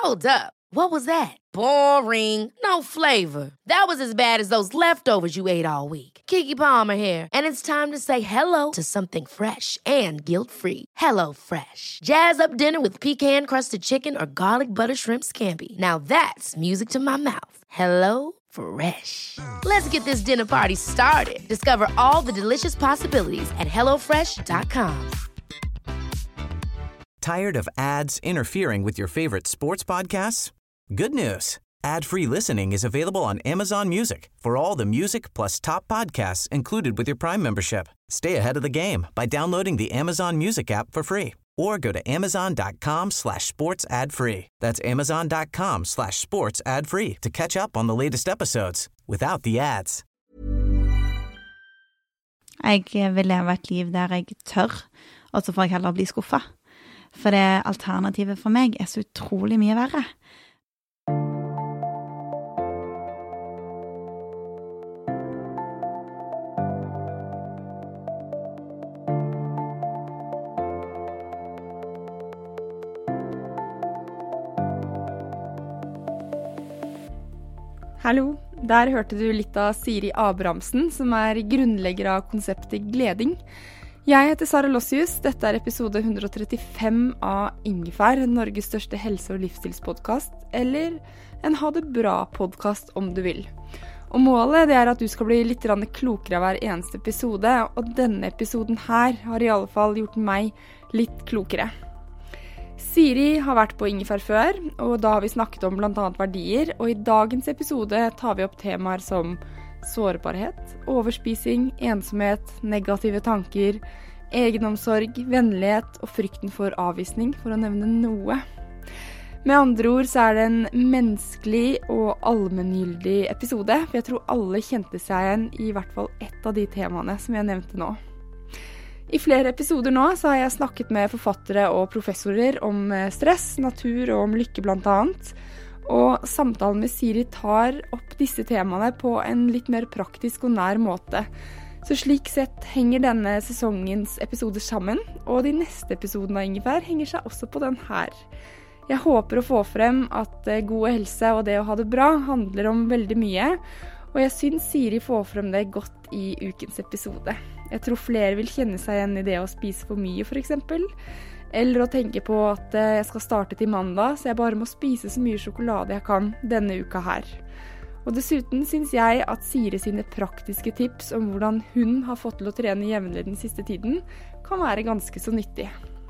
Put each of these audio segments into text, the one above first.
Hold up. What was that? Boring. No flavor. That was as bad as those leftovers you ate all week. Keke Palmer here, and it's time to say hello to something fresh and guilt-free. Hello Fresh. Jazz up dinner with pecan-crusted chicken or garlic butter shrimp scampi. Now that's music to my mouth. Hello Fresh. Let's get this dinner party started. Discover all the delicious possibilities at hellofresh.com. Tired of ads interfering with your favorite sports podcasts? Good news. Ad-free listening is available on Amazon Music for all the music plus top podcasts included with your Prime membership. Stay ahead of the game by downloading the Amazon Music app for free or go to amazon.com/sports ad free. That's amazon.com/sports ad free to catch up on the latest episodes without the ads. Jeg vil leve et liv der jeg tør, og så får jeg heller bli skuffet. For det alternativet for meg så utrolig mye verre. Hallo, der hørte du litt av Siri Abrahamsen, som grunnlegger av konseptet gleding. Jeg heter Sara Lossius, dette episode 135 av Ingefær, Norges største helse- og livsstilspodcast, eller en ha det bra-podcast om du vil. Og målet det at du skal bli litt klokere av hver eneste episode, og denne episoden her har I alle fall gjort meg litt klokere. Siri har vært på Ingefær før, og da har vi snakket om blant annet verdier, og I dagens episode tar vi opp temaer som sårbarhet, overspising, ensomhet, negative tanker, egenomsorg, vennlighet og frykten for avvisning, for å nevne noe. Med andre ord så det en menneskelig og allmenngyldig episode, for jeg tror alle kjente seg igjen I hvert fall ett av de temaene som jeg nevnte nå. I flere episoder nå så har jeg snakket med forfattere og professorer om stress, natur og om lykke blant annet, og samtalen med Siri tar opp disse temaene på en litt mer praktisk og nær måte. Så slik sett henger denne sesongens episoder sammen, og de neste episodene av Ingefær henger seg også på den her. Jeg håper å få frem at god helse og det å ha det bra handler om veldig mye, og jeg synes Siri får frem det godt I ukens episode. Jeg tror flere vil kjenne seg igjen I det å spise for mye for eksempel, eller å tenke på at jeg skal starte til mandag, så jeg bare må spise så mye sjokolade jeg kan denne uka her. Og dessuten synes jeg at Siri sine praktiske tips om hvordan hun har fått til å trene jevnlig den siste tiden, kan være ganske så nyttig.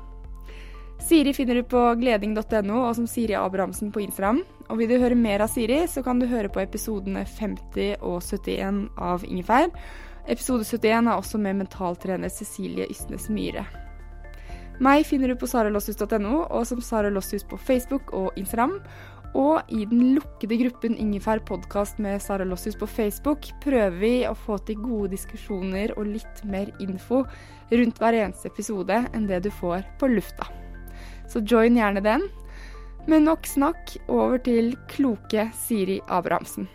Siri finner du på gleding.no og som Siri Abrahamsen på Instagram. Og vil du høre mer av Siri, så kan du høre på episodene 50 og 71 av Ingefær. Episode 71 også med mentaltrener Cecilie Ysnes Myhre. Meg finner du på saralossius.no og som Sara Lossius på Facebook og Instagram. Og I den lukkede gruppen Ingefær podcast med Sara Lossius på Facebook prøver vi å få til gode diskusjoner og litt mer info rundt hver eneste episode enn det du får på lufta. Så join gjerne den. Men nok snakk, over til kloke Siri Abrahamsen.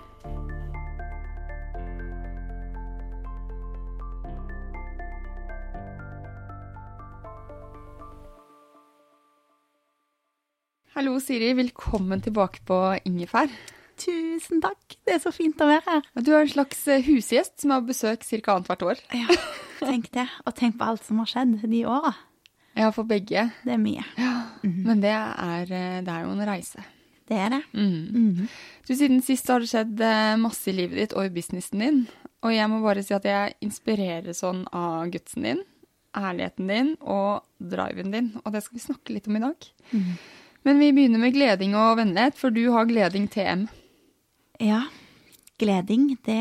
Hallo Siri, velkommen tilbake på Ingefær. Tusen takk, det så fint å være her. Du en slags husgjest som har besøk cirka annet hvert år. Ja, tenk det, og tenk på alt som har skjedd de årene. Ja, for begge. Det mye. Ja, men det jo en reise. Det det. Du, siden sist har det skjedd masse I livet ditt og I businessen din, og jeg må bare si at jeg inspirerer sånn av gutsen din, ærligheten din og driven din, og det skal vi snakke litt om I dag. Men vi begynner med gleding og vennlighet, for du har gleding TM. Ja, gleding, det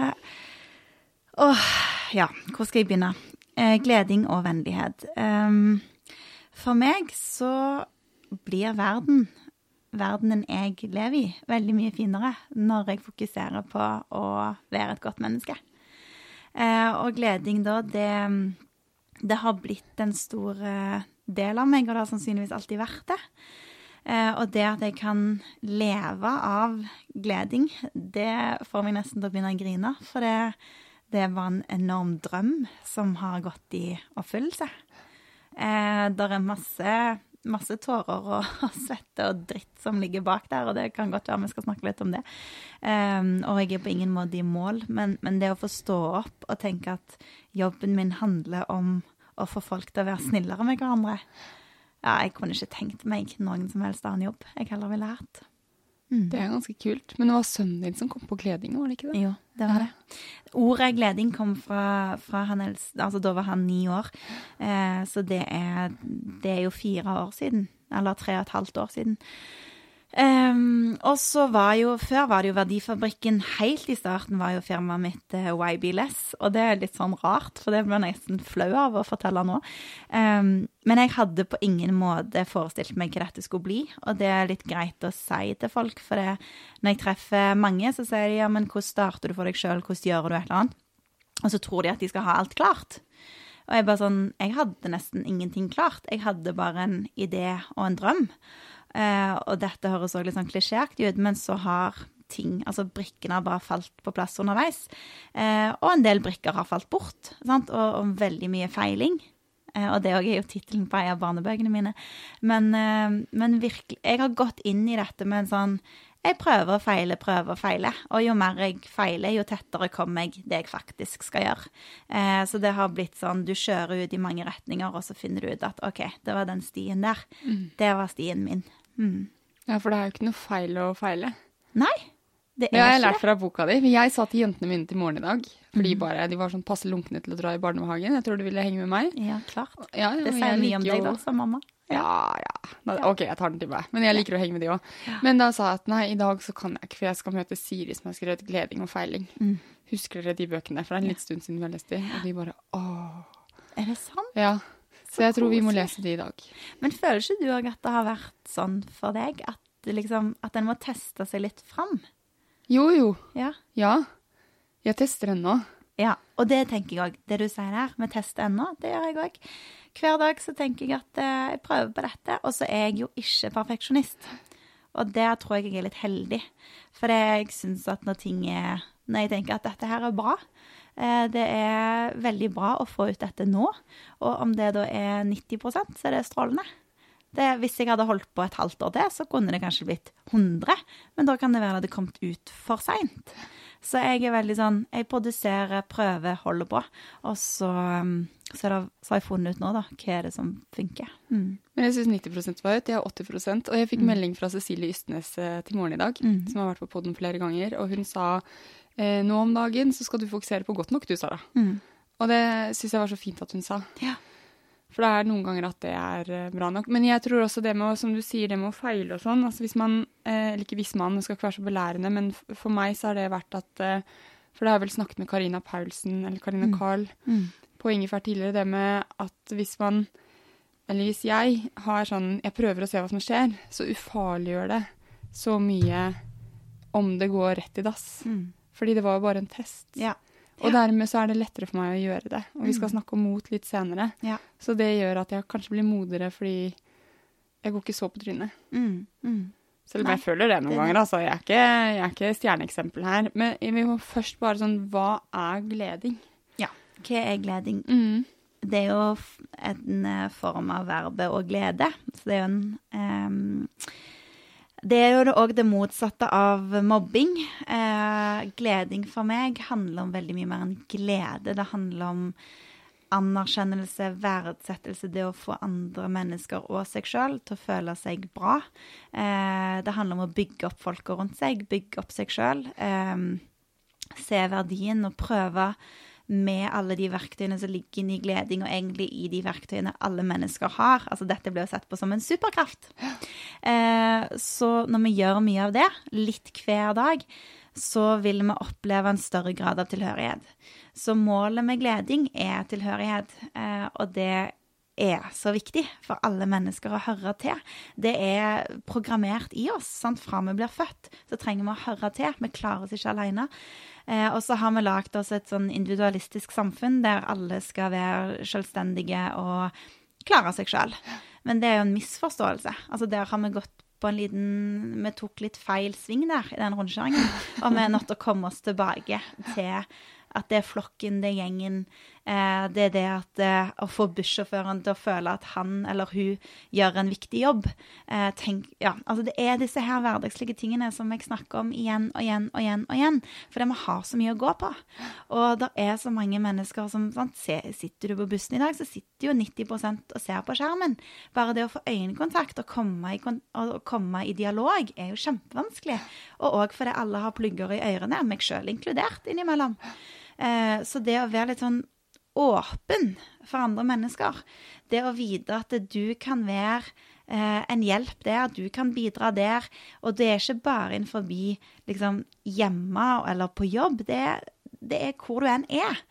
ja, hvor skal jeg begynne? Gleding og vennlighet. For meg så blir verden jeg lever I, veldig mye finere når jeg fokuserer på å være et godt menneske. Og gleding da, det har blitt en stor del av meg, og det har sannsynligvis alltid vært det. Og det at jeg kan leve av gleding, det får meg nesten til å begynne å grine, for det var en enorm drøm som har gått I oppfyllelse. Der masse masse tårer og svette og dritt som ligger bak der, og det kan godt være vi skal snakke litt om det. Og jeg på ingen måte i mål, men det å få stå opp og tenke at jobben min handler om å få folk til å være snillere med hverandre. Ja, jeg kunne ikke tenkt meg noen som helst annen jobb jeg heller ville hatt. Det ganske kult. Men det var sønnen din som kom på gleding, var det ikke det? Jo, det var det. Ordet gleding kom fra han eldste, altså da var han 9 år. Så det er jo 4 år siden, eller 3,5 år siden. Og så før var det jo Verdifabrikken, helt i starten var jo firmaet mitt YB-less, og det litt sånn rart, for det ble nesten flau av å fortelle nå. Men jeg hadde på ingen måte forestilt meg hva dette skulle bli, og det litt greit å si til folk, for når jeg treffer mange, så sier de, ja, men hvordan starter du for deg selv, hvordan gjør du et eller annet? Og så tror de at de skal ha alt klart. Og jeg bare sånn, jeg hadde nesten ingenting klart, jeg hadde bare en idé og en drøm. Og dette høres også litt sånn klisjéaktig ut, men så har altså brikkene har bare falt på plass underveis, og en del brikker har falt bort, sant? Og veldig mye feiling, og det er jo titelen på en av barnebøkene mine, men virkelig, jeg har gått inn i dette med en sånn, jeg prøver å feile, og jo mer jeg feiler, jo tettere kommer jeg det jeg faktisk skal gjøre. Så det har blitt sånn, du kjører ut i mange retninger, og så finner du ut at, ok, det var den stien der. Det var stien min. Ja, for det er jo ikke noe feil å feile. Nei, det har jeg lært fra boka di. Jeg sa til jentene mine til morgen i dag, fordi de var sånn passe lunkne til å dra i barnehagen. Jeg tror du ville henge med meg. Ja, klart. Ja, det sier mye om deg da, sa mamma. Ja. Ok, jeg tar den til meg. Men jeg liker å henge med de også. Men da sa jeg at nei, i dag så kan jeg ikke, for jeg skal møte Siri som har skrevet gleding og feiling. Husker dere de bøkene? For det en litt stund siden vi har lest de. Og de bare, Er det sant? Ja. Så jeg tror vi må lese det i dag. Men føler ikke du også at det har vært sånn for deg, at en må teste seg litt fram? Jo. Ja. Jeg tester ennå. Ja, og det tenker jeg også. Det du sier der, med teste ennå, det gjør jeg også. Hver dag så tenker jeg at jeg prøver på dette, og så er jeg jo ikke perfeksjonist. Og der tror jeg er litt heldig. For jeg synes at når jeg tenker at dette her er bra, det er veldig bra å få ut dette nå, og om det da er 90%, så er det strålende. Hvis jeg hadde holdt på et halvt år til, så kunne det kanskje blitt 100, men da kan det være at det kom ut for sent. Så jeg er veldig sånn, jeg produserer, prøver, holder på, og så har jeg funnet ut nå da, hva er det som funker. Men jeg synes 90% var ut, jeg har 80%, og jeg fikk melding fra Cecilie Ystnes til morgen i dag, som har vært på podden flere ganger, og hun sa, nå om dagen så skal du fokusere på godt nok, du, Sara. Og det synes jeg var så fint at hun sa. Ja. For det noen ganger at det bra nok. Men jeg tror også det med, som du sier, det med å feile og sånn, altså hvis man, eller ikke hvis man, det skal ikke være så belærende, men for meg så har det vært at, for det har jeg vel snakket med Karina Paulsen, eller Karina Karl, på Ingefær tidligere, det med at hvis jeg har sånn, jeg prøver å se hva som skjer, så ufarliggjør det så mye om det går rett i dass. Fordi det var jo bare en test. Ja. Og dermed så det lettere for meg å gjøre det. Og vi skal snakke om mot litt senere. Ja. Så det gjør at jeg kanskje blir modere, fordi jeg går ikke så på trynet. Selv om jeg føler det noen ganger, altså. Jeg er ikke stjerneeksempel her. Men vi må først bare sånn, hva gleding? Ja, hva gleding? Det er jo en form av verbet å glede. Så det er jo det er jo også det motsatte av mobbing. Gleding for meg handler om veldig mye mer enn glede. Det handler om anerkjennelse, verdsettelse, det å få andre mennesker og seg selv til å føle seg bra. Det handler om å bygge opp folk rundt seg, bygge opp seg selv, se verdien og prøve med alle de verktøyene som ligger inn i gleding, og egentlig i de verktøyene alle mennesker har. Altså dette blir jo sett på som en superkraft. Så når vi gjør mye av det, litt hver dag, så vil vi oppleve en større grad av tilhørighet. Så målet med gleding tilhørighet, og det så viktig for alle mennesker å høre til. Det programmert i oss, sant? Fra vi blir født, så trenger vi å høre til. Vi klarer oss ikke alene. Og så har vi lagt oss et sånn individualistisk samfunn der alle skal være selvstendige og klare seg selv. Men det jo en misforståelse. Altså der har vi gått på vi tok litt feil sving der i den rundkjøringen, og vi nødt til å komme oss tilbake til at det flokken, det gjengen, Det det at å få bussjåføren til å føle at han eller hun gjør en viktig jobb. Altså det disse her hverdagslige tingene som jeg snakker om igjen og igjen og igjen og igjen, fordi vi har så mye å gå på. Og det så mange mennesker som, sitter du på bussen i dag, så sitter jo 90% og ser på skjermen. Bare det å få øyekontakt og komme i dialog jo kjempevanskelig. Og også fordi alle har plugger i ørene, meg selv inkludert innimellom. Så det å være litt sånn åpen for andre mennesker, det å vite at du kan være en hjelp der, du kan bidra der, og det ikke bare innenfor liksom, hjemme eller på jobb, det hvor du enn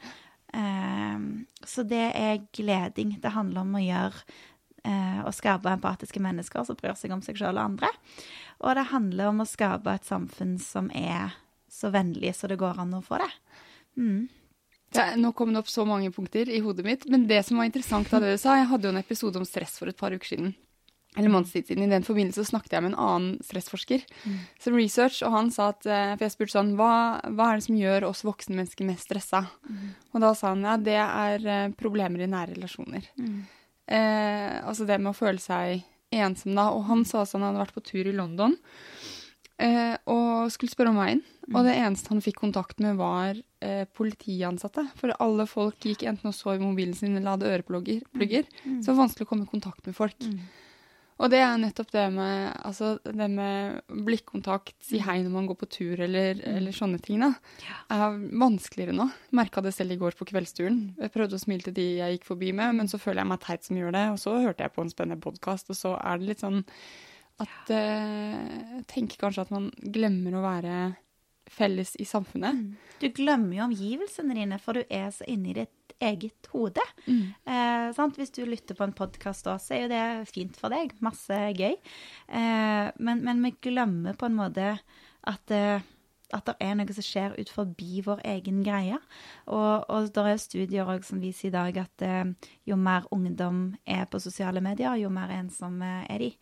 så det gleding, det handler om å gjøre å skape empatiske mennesker som bryr seg om seg selv og andre, og det handler om å skape et samfunn som så vennlig så det går an å få det. Nå kom det opp så mange punkter i hodet mitt, men det som var interessant av det du sa, jeg hadde jo en episode om stress for et par uker siden, eller månedstid siden. I den forbindelse så snakket jeg med en annen stressforsker, som research, og han sa at, for jeg spurte sånn, hva det som gjør oss voksne mennesker mest stresset? Og da sa han, det problemer i nære relasjoner. Altså det med å føle seg ensom da, og han sa at han hadde vært på tur i London, og skulle spørre om veien, og det eneste han fikk kontakt med var politiansatte, for alle folk gikk enten og så i mobilen sin eller hadde øreplugger, så det var vanskelig å komme i kontakt med folk. Og det nettopp det med blikkontakt, si hei når man går på tur eller sånne ting da, vanskeligere nå. Jeg merket det selv i går på kveldsturen. Jeg prøvde å smile til de jeg gikk forbi med, men så føler jeg meg teit som gjør det, og så hørte jeg på en spennende podcast, og så det litt sånn at jeg tenker kanskje at man glemmer å være felles i samfunnet. Du glemmer jo omgivelsene dine, for du så inne i ditt eget hode. Hvis du lytter på en podcast da, så jo det fint for deg, masse gøy. Men vi glemmer på en måte at det noe som skjer ut forbi vår egen greie. Og det studier også som viser i dag at jo mer ungdom på sosiale medier, jo mer ensomme de.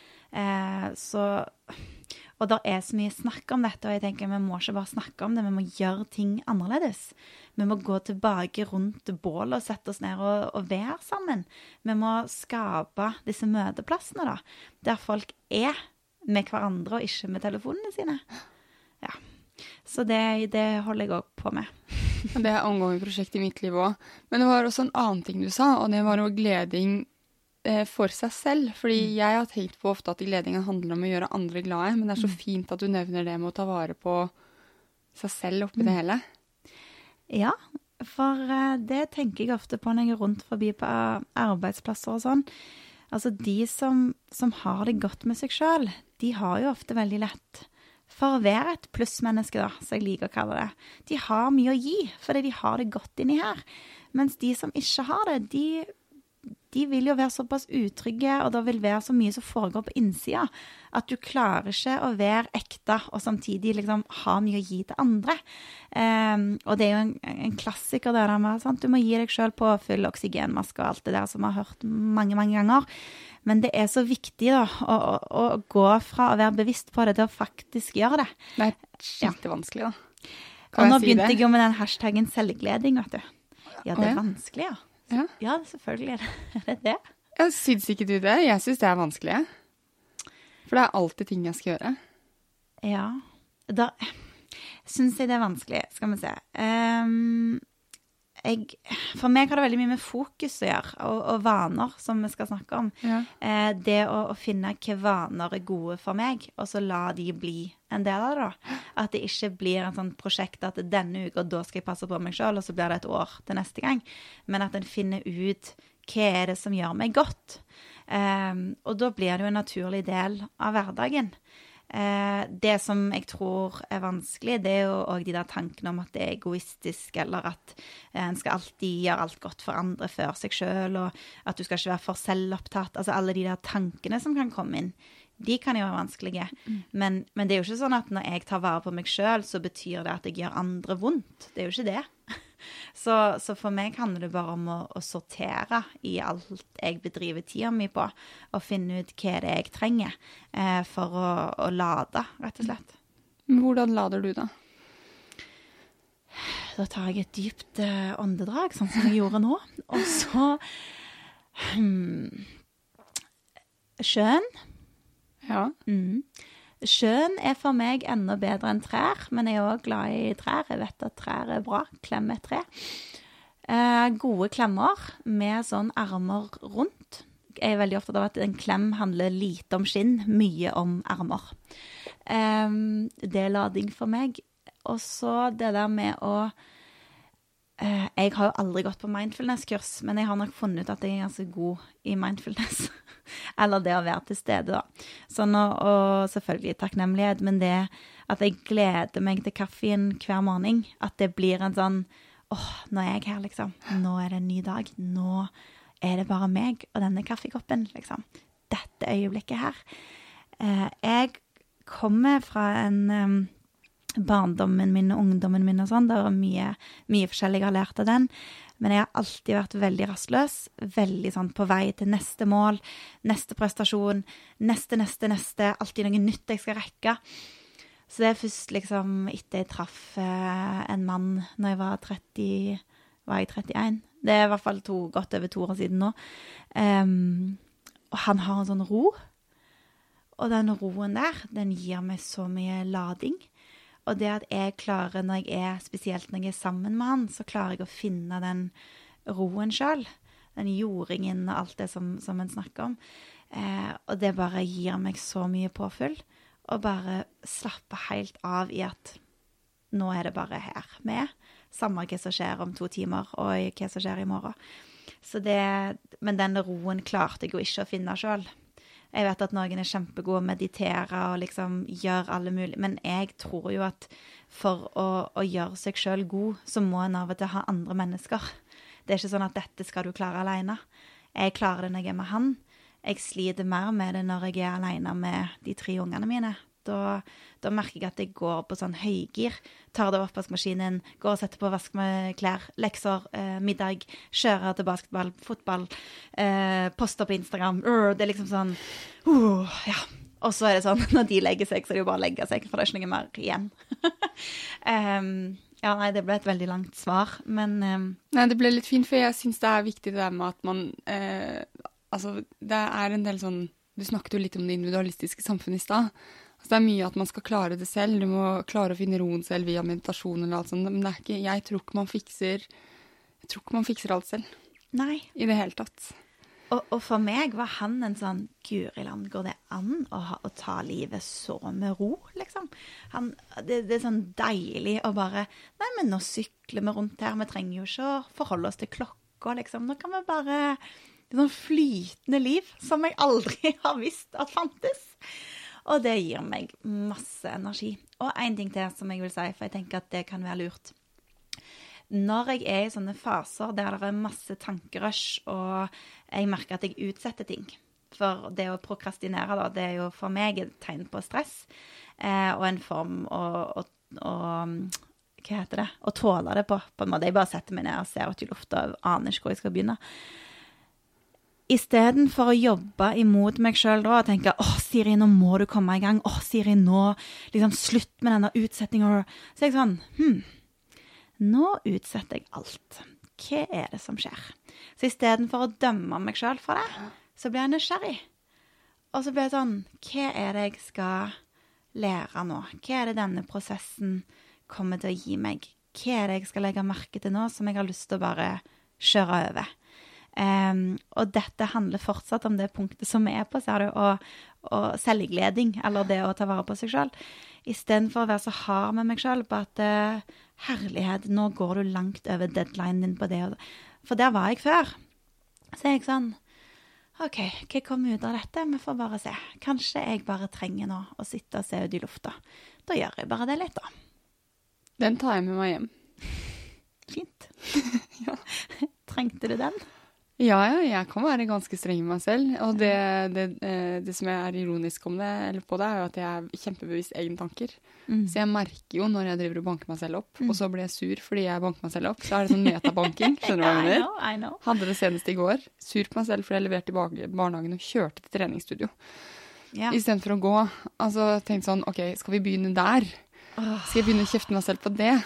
Og det så mye snakk om dette, og jeg tenker vi må ikke bare snakke om det, vi må gjøre ting annerledes. Vi må gå tilbake rundt bålet og sette oss ned og være sammen. Vi må skape disse møteplassene da, der folk med hverandre og ikke med telefonene sine. Ja, så det holder jeg også på med. Det angående prosjekt i mitt liv også. Men det var også en annen ting du sa, og det var jo gleding for seg selv, fordi jeg har tenkt på ofte at gledingen handler om å gjøre andre glade, men det så fint at du nevner det med å ta vare på seg selv oppi det hele. Ja, for det tenker jeg ofte på når jeg rundt forbi på arbeidsplasser og sånn. Altså de som har det godt med seg selv, de har jo ofte veldig lett for å være et plussmenneske da, så jeg liker å kalle det. De har mye å gi, fordi de har det godt inni her. Mens de som ikke har det, de vil jo være såpass utrygge, og det vil være så mye som foregår på innsida, at du klarer ikke å være ekte, og samtidig liksom ha mye å gi til andre. Og det jo en klassiker der med, sant? Du må gi deg selv påfyll, oksygenmaske og alt det der som vi har hørt mange, mange ganger. Men det så viktig da, å gå fra å være bevisst på det til å faktisk gjøre det. Det skikkelig vanskelig da. Og nå begynte jeg jo med den hashtaggen selvgleding, vet du. Ja, det vanskelig, ja. Ja, selvfølgelig det det. Jeg synes ikke du det. Jeg synes det vanskelig. For det alltid ting jeg skal gjøre. Ja, da synes jeg det vanskelig, skal vi se. For meg har det veldig mye med fokus å gjøre, og vaner som vi skal snakke om. Det å finne hvilke vaner gode for meg, og så la de bli en del av det da. At det ikke blir en sånn prosjekt at denne uka, da skal jeg passe på meg selv, og så blir det et år til neste gang. Men at en finner ut hva det som gjør meg godt. Og da blir det jo en naturlig del av hverdagen. Det som jeg tror vanskelig, det jo også de der tankene om at det egoistisk, eller at en skal alltid gjøre alt godt for andre før seg selv, og at du skal ikke være for selvopptatt. Altså alle de der tankene som kan komme inn, de kan jo være vanskelige. Men det jo ikke sånn at når jeg tar vare på meg selv, så betyr det at jeg gjør andre vondt. Det jo ikke det. Så for meg handler det bare om å sortere i alt jeg bedriver tiden min på, og finne ut hva det jeg trenger for å lade, rett og slett. Hvordan lader du da? Da tar jeg et dypt åndedrag, sånn som jeg gjorde nå. Og så sjøen. Ja. Sjøen for meg enda bedre enn trær, men jeg også glad i trær. Jeg vet at trær bra. Klem et tre. Gode klemmer med sånn armer rundt. Jeg veldig opptatt av at en klem handler lite om skinn, mye om armer. Det lading for meg. Og så det der med å jeg har jo aldri gått på mindfulness-kurs, men jeg har nok funnet ut at jeg ganske god i mindfulness. Eller det å være til stede, da. Sånn, og selvfølgelig takknemlighet, men det at jeg gleder meg til kaffen hver morgen, at det blir en sånn, nå er jeg her, liksom. Nå er det en ny dag. Nå er det bare meg og denne kaffekoppen, liksom. Dette øyeblikket her. Jeg kommer fra en barndommen min og ungdommen min og sånn. Det var mye forskjellig jeg har lært av den. Men jeg har alltid vært veldig rastløs. Veldig sånn på vei til neste mål, neste prestasjon, neste. Alltid noe nytt jeg skal rekke. Så det først liksom etter jeg traff en mann når jeg var 30, var jeg 31. Det i hvert fall godt over 2 år siden nå. Og han har en sånn ro. Og den roen der, den gir meg så mye lading. Og det at jeg klarer, spesielt når jeg er sammen med han, så klarer jeg å finne den roen selv. Den jordingen og alt det som en snakker om. Og det bare gir meg så mye påfyll. Og bare slappe helt av i at nå er det bare her med. Samme hva som skjer om 2 timer, og hva som skjer i morgen. Men den roen klarte jeg jo ikke å finne selv. Jeg vet at noen er kjempegode å meditere og liksom gjøre alle mulige, men jeg tror jo at for å gjøre seg selv god, så må en av og til ha andre mennesker. Det er ikke sånn at dette skal du klare alene. Jeg klarer det når jeg er med han. Jeg sliter mer med det når jeg er alene med de 3 ungene mine. Da merker jeg at jeg går på sånn høygir, tar det opp vaskemaskinen, går og setter på vask med klær, lekser, middag, kjører til basketball, fotball, poster på Instagram. Det er liksom sånn, ja. Og så er det sånn, når de legger seg, så er det jo bare å legge seg, for det er ikke noe mer igjen. Ja, nei, det ble et veldig langt svar, men Nei, det ble litt fint, for jeg synes det er viktig det der med at man altså, det er en del sånn, du snakket jo litt om det individualistiske samfunnet i sted. Altså, det er mye at man skal klare det selv, du må klare å finne roen selv via meditasjon eller alt sånt, men det er ikke, jeg tror ikke man fikser alt selv. Nei. I det hele tatt. Og for meg var han en sånn, Guriland, går det an å ta livet så med ro, liksom? Det er sånn deilig å bare, nei, men nå sykler vi rundt her, vi trenger jo ikke å forholde oss til klokka, liksom. Nå kan vi bare, det er sånn flytende liv som jeg aldri har visst at fantes. Og det gir meg masse energi. Og en ting til som jeg vil si, for jeg tenker at det kan være lurt. Når jeg er i sånne faser der det er masse tankerush, og jeg merker at jeg utsetter ting, for det å prokrastinere da, det er jo for meg et tegn på stress, og en form å hva heter det? Å tåle det på en måte. Jeg bare setter meg ned og ser ut i lufta og aner ikke hvor jeg skal begynne. I stedet for å jobbe imot meg selv da, og tenke, Siri, nå må du komme i gang. Siri, nå, liksom, slutt med denne utsettingen. Så jeg sånn, nå utsetter jeg alt. Hva er det som skjer? Så i stedet for å dømme meg selv for det, så blir jeg nysgjerrig. Og så blir jeg sånn, hva er det jeg skal lære nå? Hva er det denne prosessen kommer til å gi meg? Hva er det jeg skal legge merke til nå, som jeg har lyst til å bare kjøre over? Og dette handler fortsatt om det punktet som vi er på, ser du, og selvgleding, eller det å ta vare på seg selv. I stedet for å være så hard med meg selv på at herlighet, nå går du langt over deadline din på det. For der var jeg før. Så er jeg sånn, ok, hva kommer ut av dette? Vi får bare se. Kanskje jeg bare trenger nå å sitte og se ut i lufta. Da gjør jeg bare det litt da. Den tar jeg med meg hjem. Fint. Ja. Trengte du den? Ja, jeg kan være ganske streng med meg selv, og det som er ironisk om det, eller på det, er jo at jeg er kjempebevisst egne tanker. Så jeg merker jo når jeg driver og banker meg selv opp, og så blir jeg sur fordi jeg banker meg selv opp, så er det sånn metabanking, skjønner du hva jeg mener? I know. Hadde det senest i går, sur på meg selv fordi jeg leverte tilbake barnehagen og kjørte til treningsstudio. I stedet for å gå, altså tenkte sånn, ok, skal vi begynne der? Skal jeg begynne å kjefte meg selv på det?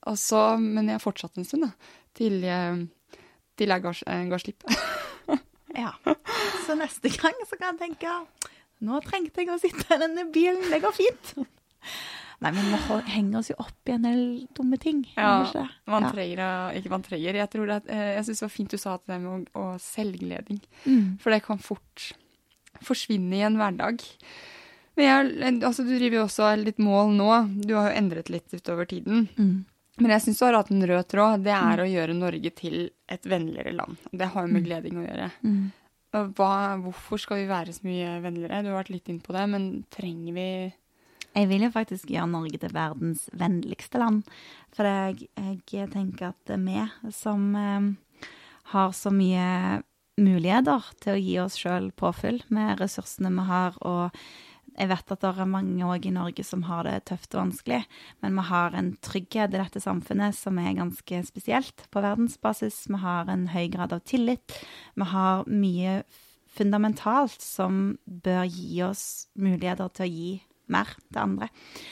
Men jeg fortsatte en stund da, til jeg ga slipp. Ja, så neste gang så kan jeg tenke, nå trengte jeg å sitte i denne bilen, det går fint. Nei, men vi henger oss jo opp i en del dumme ting. Ja, man trenger, jeg tror jeg synes det var fint du sa at det med å selvgleding, for det kan fort forsvinne i en hverdag. Men du driver jo også litt mål nå, du har jo endret litt utover tiden. Men jeg synes du har hatt en rød tråd, det å gjøre Norge til et vennligere land. Det har jo med gleding å gjøre. Hvorfor skal vi være så mye vennligere? Du har vært litt inn på det, men trenger vi... Jeg vil jo faktisk gjøre Norge til verdens vennligste land. For jeg tenker at vi som har så mye muligheter til å gi oss selv påfyll med ressursene vi har, og jeg vet at det er mange også i Norge som har det tøft og vanskelig, men vi har en trygghet i dette samfunnet som er ganske spesielt på verdensbasis. Vi har en høy grad av tillit. Vi har mye fundamentalt som bør gi oss muligheter til å gi mer til andre.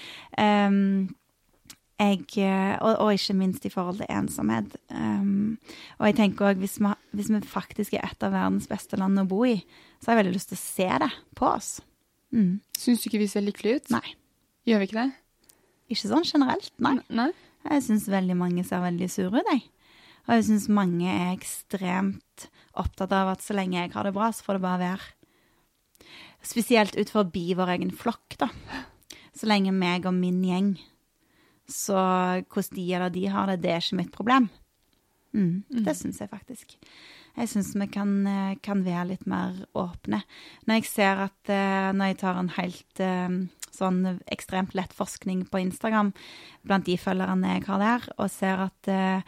Og ikke minst i forhold til ensomhet. Og jeg tenker også, hvis vi faktisk er et av verdens beste land å bo i, så har jeg veldig lyst til å se det på oss. Synes du ikke vi ser lykkelige ut? Nei. Gjør vi ikke det? Ikke sånn generelt, nei. Nei? Jeg synes veldig mange ser veldig sure ut, jeg. Og jeg synes mange er ekstremt opptatt av at så lenge jeg har det bra, så får det bare være. Spesielt ut forbi vår egen flokk, da. Så lenge meg og min gjeng, så hvordan de eller de har det, det er ikke mitt problem. Det synes jeg faktisk. Jeg synes vi kan være litt mer åpne. Når jeg ser at når jeg tar en helt sånn ekstremt lett forskning på Instagram blant de følgerne jeg har der, og ser at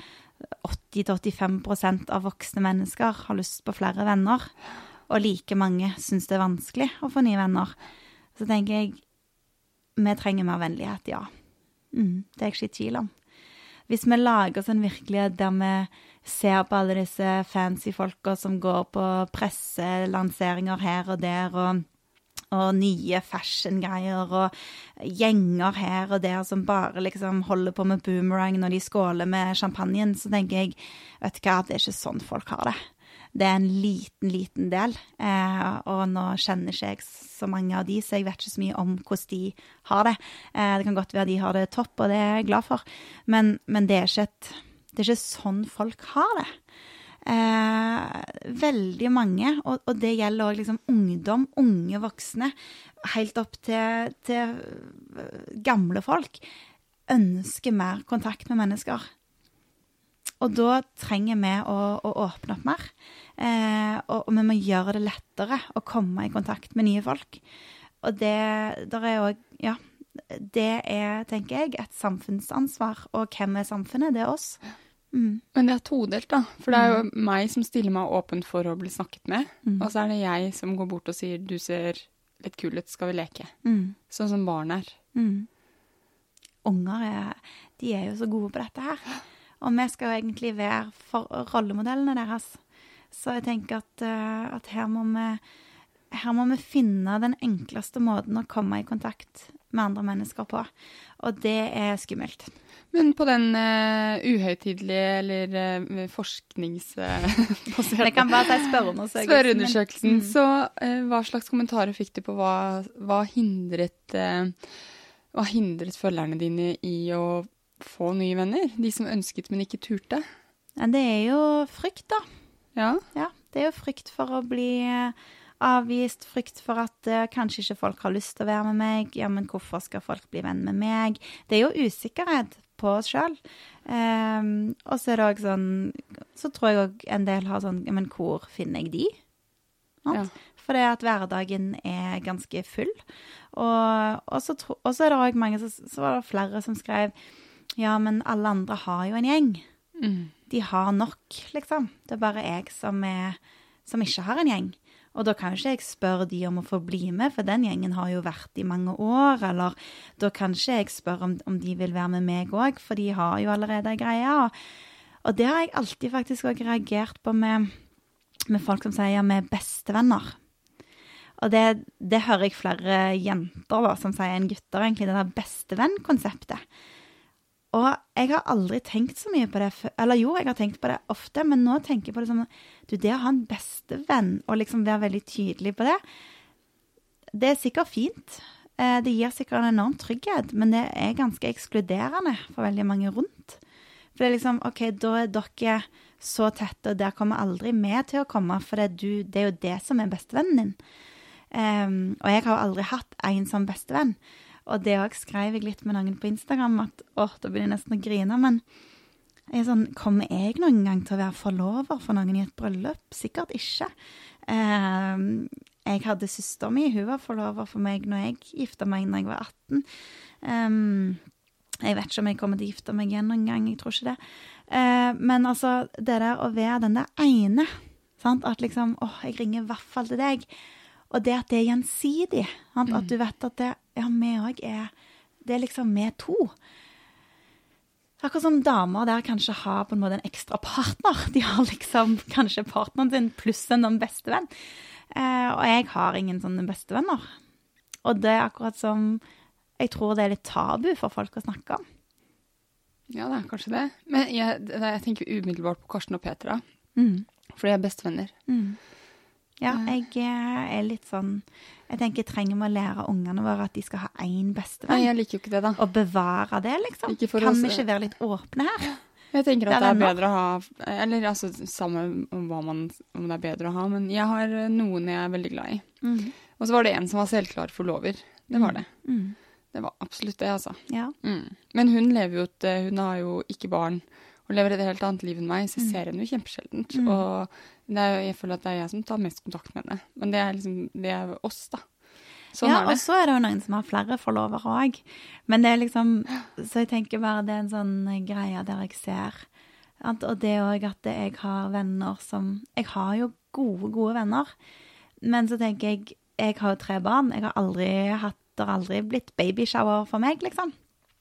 80-85% av voksne mennesker har lyst på flere venner, og like mange synes det er vanskelig å få nye venner, så tenker jeg, vi trenger mer vennlighet, ja. Det er jeg ikke i tvil om. Hvis vi lager oss en virkelighet der vi ser på alle disse fancy folka som går på presselanseringer her og der, og nye fashion-greier, og gjenger her og der som bare liksom holder på med boomerang når de skåler med champagnen, så tenker jeg, vet du hva, det er ikke sånn folk har det. Det er en liten del, og nå kjenner ikke jeg så mange av de, så jeg vet ikke så mye om hvordan de har det. Det kan godt være de har det topp, og det er jeg glad for. Men det er ikke sånn folk har det. Veldig mange, og det gjelder også liksom ungdom, unge voksne, helt opp til gamle folk, ønsker mer kontakt med mennesker. Og da trenger vi å åpne opp mer, og vi må gjøre det lettere å komme i kontakt med nye folk. Og det er, tenker jeg, et samfunnsansvar, og hvem er samfunnet? Det er oss. Men det er todelt da, for det er jo meg som stiller meg åpen for å bli snakket med, og så er det jeg som går bort og sier, du ser litt kul ut, skal vi leke? Sånn som barn er. Unger, de er jo så gode på dette her. Og vi skal jo egentlig være rollemodellene deres. Så jeg tenker at her må vi finne den enkleste måten å komme i kontakt med andre mennesker på. Og det er skummelt. Men på den uhøytidelige eller forskningsbaserte... Det kan bare si spørreundersøkelsen. Så hva slags kommentarer fikk du på hva hindret følgerne dine i å få nye venner? De som ønsket, men ikke turte? Ja, det er jo frykt, da. Ja, det er jo frykt for å bli avvist, frykt for at kanskje ikke folk har lyst til å være med meg. Ja, men hvorfor skal folk bli venn med meg? Det er jo usikkerhet på oss selv. Og så er det også sånn, så tror jeg også en del har sånn, ja, men hvor finner jeg de? Ja. For det at hverdagen er ganske full. Og så er det også mange, så var det flere som skrev, ja, men alle andre har jo en gjeng. De har nok, liksom. Det er bare jeg som ikke har en gjeng. Og da kan ikke jeg spørre de om å få bli med, for den gjengen har jo vært i mange år, eller da kan ikke jeg spørre om de vil være med meg også, for de har jo allerede greia. Og det har jeg alltid faktisk også reagert på med folk som sier med bestevenner. Og det hører jeg flere jenter da, som sier en gutter egentlig, det der bestevenn-konseptet. Og jeg har aldri tenkt så mye på det før. Eller jo, jeg har tenkt på det ofte, men nå tenker jeg på det som, det å ha en bestevenn, og liksom være veldig tydelig på det, det sikkert fint. Det gir sikkert en enorm trygghet, men det ganske ekskluderende for veldig mange rundt. For det liksom, ok, da dere så tett, og der kommer aldri med til å komme, for det jo det som bestevennen din. Og jeg har aldri hatt en som bestevenn. Og det også skrev jeg litt med noen på Instagram, at da blir jeg nesten å grine, men jeg sånn, kommer jeg noen gang til å være forlover for noen i et bryllup? Sikkert ikke. Jeg hadde søster mi, hun var forlover for meg når jeg giftet meg når jeg var 18. Jeg vet ikke om jeg kommer til å gifte meg igjen noen gang, jeg tror ikke det. Men altså, det der å være den der ene, sant? At liksom, jeg ringer i hvert fall til deg, og det at det gjensidig, sant? At du vet at vi også det liksom vi to. Akkurat som damer der kanskje har på en måte en ekstra partner. De har liksom kanskje partneren sin pluss en bestevenn. Og jeg har ingen sånne bestevenner. Og det akkurat som, jeg tror det litt tabu for folk å snakke om. Ja, det kanskje det. Men jeg tenker umiddelbart på Karsten og Petra. For de bestevenner. Ja, jeg litt sånn, jeg tenker jeg trenger å lære ungene våre at de skal ha en bestevenn. Nei, jeg liker jo ikke det da. Og bevare det, liksom. Kan vi ikke være litt åpne her? Jeg tenker at det er bedre å ha, eller altså samme om det er bedre å ha, men jeg har noen jeg veldig glad i. Og så var det en som var selvklar forlover. Det var det. Det var absolutt det, altså. Ja. Men hun lever jo hun har jo ikke barn, og lever et helt annet liv enn meg, så jeg ser henne jo kjempesjeldent. Og jeg føler at det er jeg som tar mest kontakt med henne. Men det er liksom, det er oss da. Sånn er det. Og så er det jo noen som har flere forlovere også. Men det er liksom, så jeg tenker bare det er en sånn greie der jeg ser. Og det er også at jeg har venner som, jeg har jo gode venner. Men så tenker jeg har jo 3 barn. Jeg har aldri blitt babyshower for meg, liksom.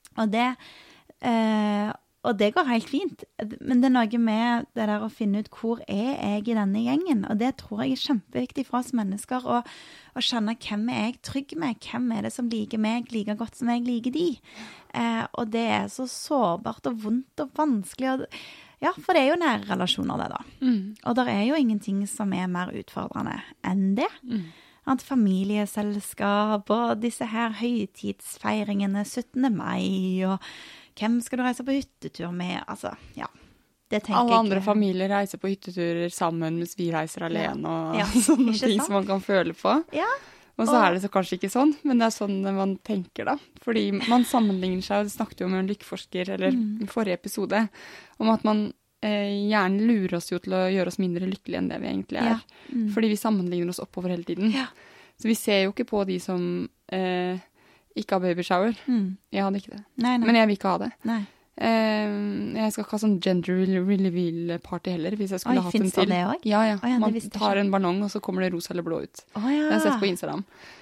Og det går helt fint, men det er noe med det der å finne ut hvor jeg i denne gjengen, og det tror jeg kjempeviktig for oss mennesker, å skjønne hvem jeg trygg med, hvem det som liker meg like godt som jeg liker de. Og det så sårbart og vondt og vanskelig, ja, for det jo nære relasjoner det da. Og det jo ingenting som mer utfordrende enn det. At familieselskap og disse her høytidsfeiringene 17. mai og hvem skal du reise på hyttetur med? Altså, ja, det tenker jeg. Alle andre familier reiser på hytteturer sammen mens vi reiser alene og sånne ting som man kan føle på. Ja. Og så det så kanskje ikke sånn, men det sånn man tenker da. Fordi man sammenligner seg, og det snakket jo med en lykkeforsker, eller i forrige episode, om at man gjerne lurer oss jo til å gjøre oss mindre lykkelige enn det vi egentlig er. Ja. Fordi vi sammenligner oss oppover hele tiden. Ja. Så vi ser jo ikke på de som ikke ha babyshower. Jeg hadde ikke det. Nei. Men jeg vil ikke ha det. Nei. Jeg skal ikke ha sånn gender reveal party heller, hvis jeg skulle hatt en til. Finnes det også? Ja. Man tar en ballong, og så kommer det rosa eller blå ut. Det har jeg sett på Instagram.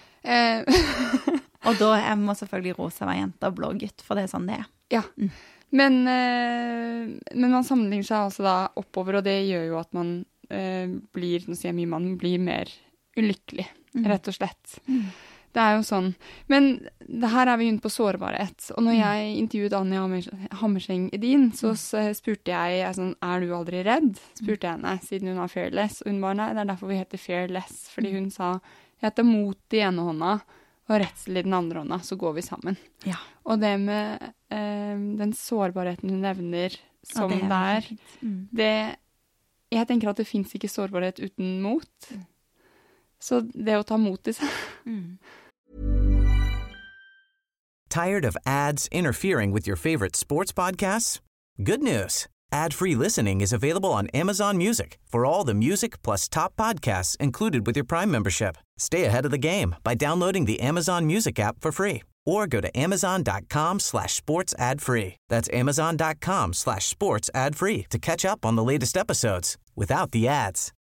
Og da må selvfølgelig rosa være jente og blå gutt, for det sånn det Ja. Men man sammenligner seg altså da oppover, og det gjør jo at man blir, nå sier jeg mye, man blir mer ulykkelig, rett og slett. Det jo sånn. Men det her vi inne på sårbarhet. Og når jeg intervjuet Anja Hammerseng Edin, så spurte jeg sånn, du aldri redd? Spurte jeg henne, siden hun fearless. Og hun bare, nei, det derfor vi heter fearless. Fordi hun sa, jeg heter mot i ene hånda, og redsel i den andre hånda, så går vi sammen. Ja. Og det med den sårbarheten hun nevner som det jeg tenker at det finnes ikke sårbarhet uten mot. Så det å ta mot i seg. Tired of ads interfering with your favorite sports podcasts? Good news. Ad-free listening is available on Amazon Music for all the music plus top podcasts included with your Prime membership. Stay ahead of the game by downloading the Amazon Music app for free or go to amazon.com/sports ad free. That's amazon.com/sports ad free to catch up on the latest episodes without the ads.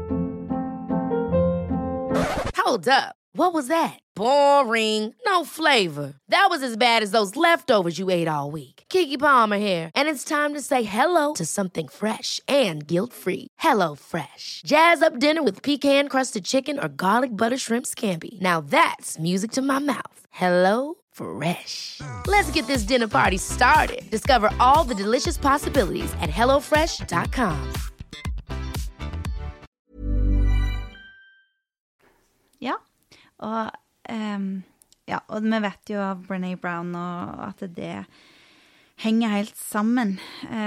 Hold up. What was that? Boring. No flavor. That was as bad as those leftovers you ate all week. Keke Palmer here, and it's time to say hello to something fresh and guilt-free. Hello Fresh. Jazz up dinner with pecan-crusted chicken or garlic butter shrimp scampi. Now that's music to my mouth. Hello Fresh. Let's get this dinner party started. Discover all the delicious possibilities at hellofresh.com. Ja, og vi vet jo av Brené Brown og at det henger helt sammen.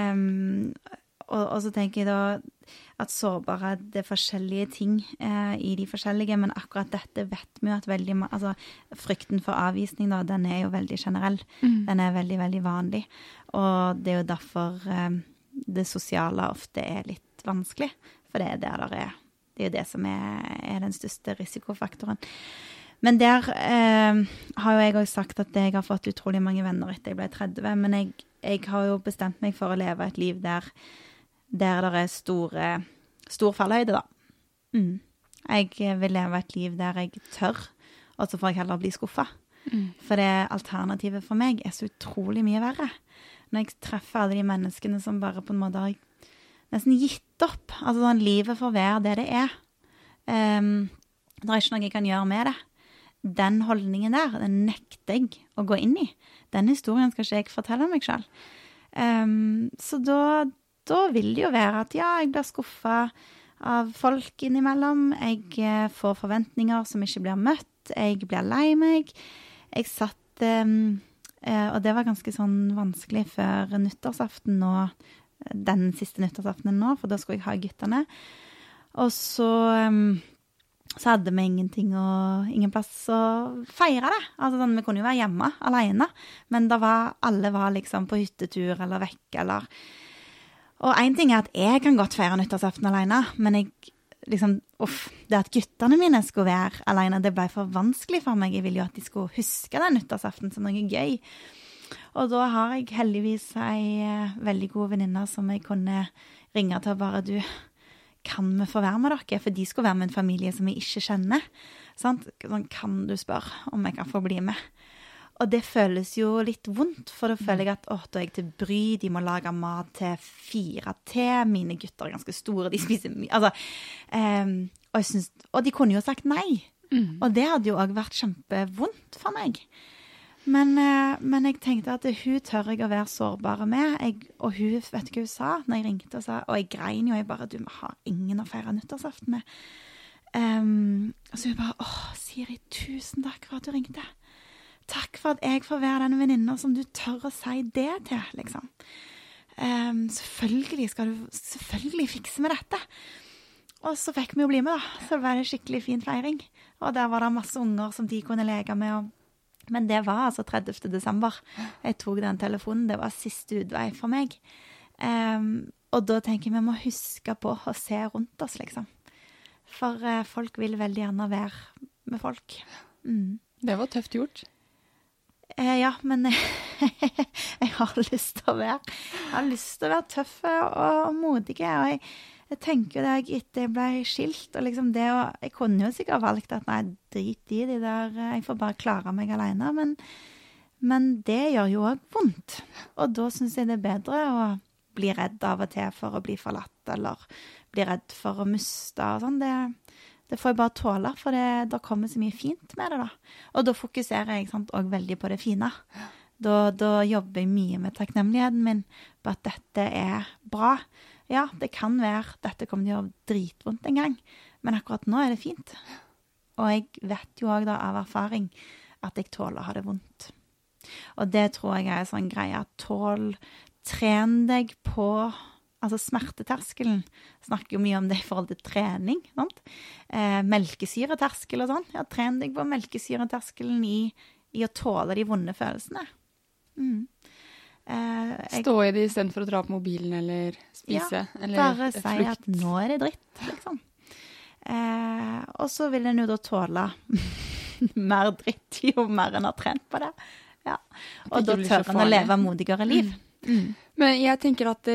Og så tenker jeg da at sårbarhet det forskjellige ting i de forskjellige, men akkurat dette vet vi jo at altså frykten for avvisning da, den jo veldig generell. Den veldig, veldig vanlig. Og det jo derfor det sosiale ofte litt vanskelig, for det der det jo det som den største risikofaktoren. Men der har jo jeg også sagt at jeg har fått utrolig mange venner etter jeg ble 30, men jeg har jo bestemt meg for å leve et liv der det stor fallhøyde da. Jeg vil leve et liv der jeg tør, og så får jeg heller bli skuffet. For det alternativet for meg så utrolig mye verre. Når jeg treffer alle de menneskene som bare på en måte har nesten gitt opp, altså sånn livet for hver det det det ikke noe jeg kan gjøre med det. Den holdningen der, den nekter jeg å gå inn i. Den historien skal ikke jeg fortelle meg selv. Så da vil det jo være at ja, jeg blir skuffet av folk innimellom. Jeg får forventninger som ikke blir møtt. Jeg blir lei meg. Jeg satt, og det var ganske sånn vanskelig før nyttårsaften nå, den siste nyttårsaftenen nå, for da skulle jeg ha gutterne. Og så hadde vi ingen plass å feire det. Altså sånn, vi kunne jo være hjemme alene, men alle var liksom på hyttetur eller vekk, eller... Og en ting at jeg kan godt feire nyttårsaften alene, men det at gutterne mine skulle være alene, det ble for vanskelig for meg. Jeg ville jo at de skulle huske den nyttårsaften som noe gøy. Og da har jeg heldigvis en veldig god venninne som jeg kunne ringe til og bare, du, kan vi få være med dere? For de skulle være med en familie som jeg ikke kjenner. Sant? Sånn, kan du spørre om jeg kan få bli med? Og det føles jo litt vondt, for da føler jeg at da er jeg til bry, de må lage mat til 4 til, mine gutter ganske store, de spiser mye, altså, og de kunne jo sagt nei, og det hadde jo også vært kjempevondt for meg. Men jeg tenkte at hun tør jeg å være sårbare med, og hun vet ikke hva hun sa når jeg ringte og sa, og jeg grein jo, jeg bare, du må ha ingen å feire nyttårsaften med. Og så hun bare, Siri, tusen takk for at du ringte. Takk for at jeg får være den venninna som du tør å si det til, liksom. Selvfølgelig skal du selvfølgelig fikse med dette. Og så fikk vi jo bli med da. Så var det skikkelig fin feiring. Og der var det masse unger som de kunne leke med. Men det var altså 30. desember. Jeg tok den telefonen. Det var siste utvei for meg. Og da tenker jeg vi må huske på å se rundt oss, liksom. For folk vil veldig gjerne være med folk. Det var tøft gjort. Ja, men jeg har lyst til å være tøffe og modige, og jeg tenker jo det etter jeg ble skilt, og liksom det, og jeg kunne jo sikkert valgt at nei, drit i de der, jeg får bare klare meg alene, men det gjør jo også vondt, og da synes jeg det bedre å bli redd av og til for å bli forlatt, eller bli redd for å miste og sånn, det får jeg bare tåle, for det kommer så mye fint med det da. Og da fokuserer jeg også veldig på det fine. Da jobber jeg mye med takknemligheten min på at dette bra. Ja, det kan være, dette kommer til å gjøre dritvondt en gang, men akkurat nå det fint. Og jeg vet jo også da av erfaring at jeg tåler å ha det vondt. Og det tror jeg en sånn greie, tren deg på... Altså smerteterskelen, snakker jo mye om det i forhold til trening, sant? Melkesyreterskel og sånn. Ja, tren deg på melkesyreterskelen i å tåle de vonde følelsene. Stå i det i stedet for å dra på mobilen eller spise. Ja, eller bare si at nå det dritt, liksom. Og så vil en jo da tåle mer dritt jo mer en har trent på det. Ja. Og da tør en å leve modigere liv. Men jeg tenker at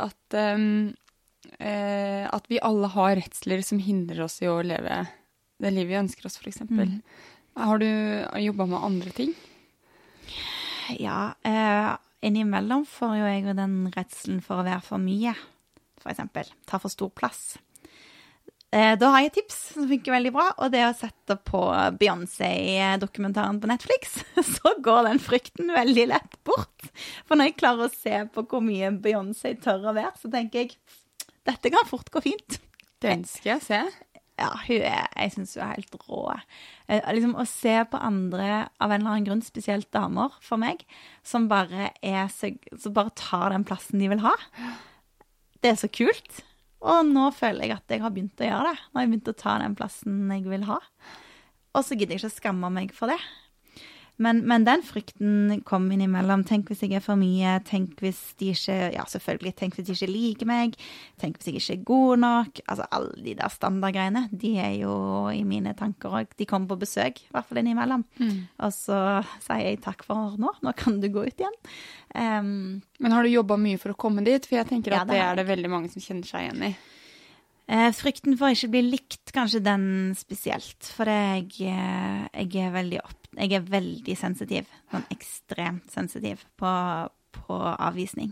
vi alle har redsler som hindrer oss i å leve det livet vi ønsker oss, for eksempel. Har du jobbet med andre ting? Ja, innimellom får jo jeg jo den redselen for å være for mye, for eksempel. Ta for stor plass. Da har jeg et tips som funker veldig bra, og det er å sette på Beyoncé-dokumentaren på Netflix. Så går den frykten veldig lett bort. For når jeg klarer å se på hvor mye Beyoncé tør å være, så tenker jeg, dette kan fort gå fint. Den skal jeg se. Ja, jeg synes hun er helt rå. Liksom å se på andre av en eller annen grunn, spesielt damer for meg, som bare tar den plassen de vil ha. Det er så kult. Og nå føler jeg at jeg har begynt å gjøre det. Nå har jeg begynt å ta den plassen jeg vil ha. Og så gidder jeg ikke å skamme meg for det. Men den frykten kom innimellom. Tenk hvis jeg er for mye. Tenk hvis de ikke, ja selvfølgelig, tenk hvis de ikke liker meg. Tenk hvis jeg ikke er god nok. Altså alle de der standardgreiene, de er jo i mine tanker også. De kommer på besøk, i hvert fall innimellom. Og så sier jeg takk for nå. Nå kan du gå ut igjen. Men har du jobbet mye for å komme dit? For jeg tenker at det er det veldig mange som kjenner seg igjen i. Frykten for ikke bli likt, kanskje den spesielt. For jeg er veldig sensitiv, sånn ekstremt sensitiv på avvisning.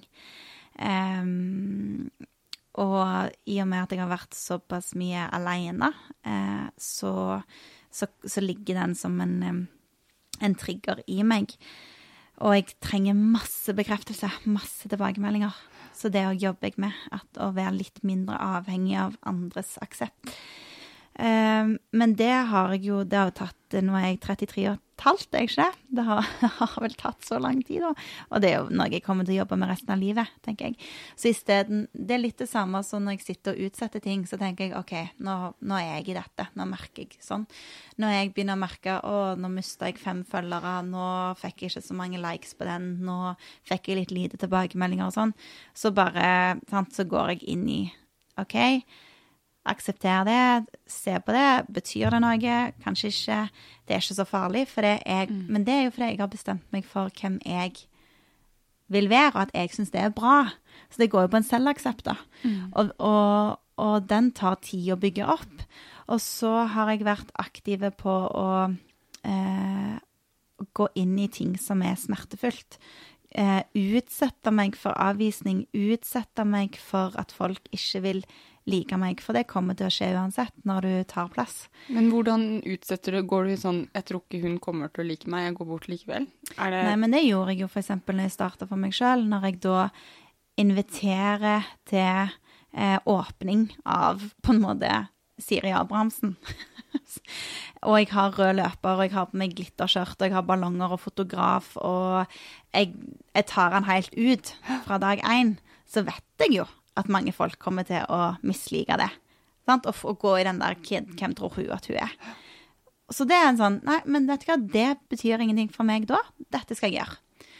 Og i og med at jeg har vært såpass mye alene, så ligger den som en trigger i meg. Og jeg trenger masse bekreftelse, masse tilbakemeldinger. Så det jobber jeg med, å være litt mindre avhengig av andres aksept. Men det har jo tatt, nå er jeg 33 og et halvt, er jeg ikke det? Det har vel tatt så lang tid da. Og det er jo noe jeg kommer til å jobbe med resten av livet, tenker jeg. Så i stedet, det er litt det samme som når jeg sitter og utsetter ting, så tenker jeg, ok, nå er jeg i dette, nå merker jeg sånn. Når jeg begynner å merke, nå mistet jeg 5 følgere, nå fikk jeg ikke så mange likes på den, nå fikk jeg litt lite tilbakemeldinger og sånn, så bare, så går jeg inn i, ok, aksepter det, se på det, betyr det noe, kanskje ikke, det er ikke så farlig, men det er jo fordi jeg har bestemt meg for hvem jeg vil være, og at jeg synes det er bra. Så det går jo på en selvaksept da. Og den tar tid å bygge opp. Og så har jeg vært aktive på å gå inn i ting som er smertefullt. Utsette meg for avvisning, utsette meg for at folk ikke vil like meg, for det kommer til å skje uansett når du tar plass. Men hvordan utsetter du? Går du sånn, jeg tror ikke hun kommer til å like meg, jeg går bort likevel? Nei, men det gjorde jeg jo for eksempel når jeg startet for meg selv, når jeg da inviterer til åpning av, på en måte, Siri Abrahamsen. Og jeg har rød løper, og jeg har på meg glitterskjørt, og jeg har ballonger og fotograf, og jeg tar han helt ut fra dag 1, så vet jeg jo at mange folk kommer til å mislike det. Sant? Og gå i den der, hvem tror hun at hun er? Så det er en sånn, nei, men vet du hva, det betyr ingenting for meg da. Dette skal jeg gjøre.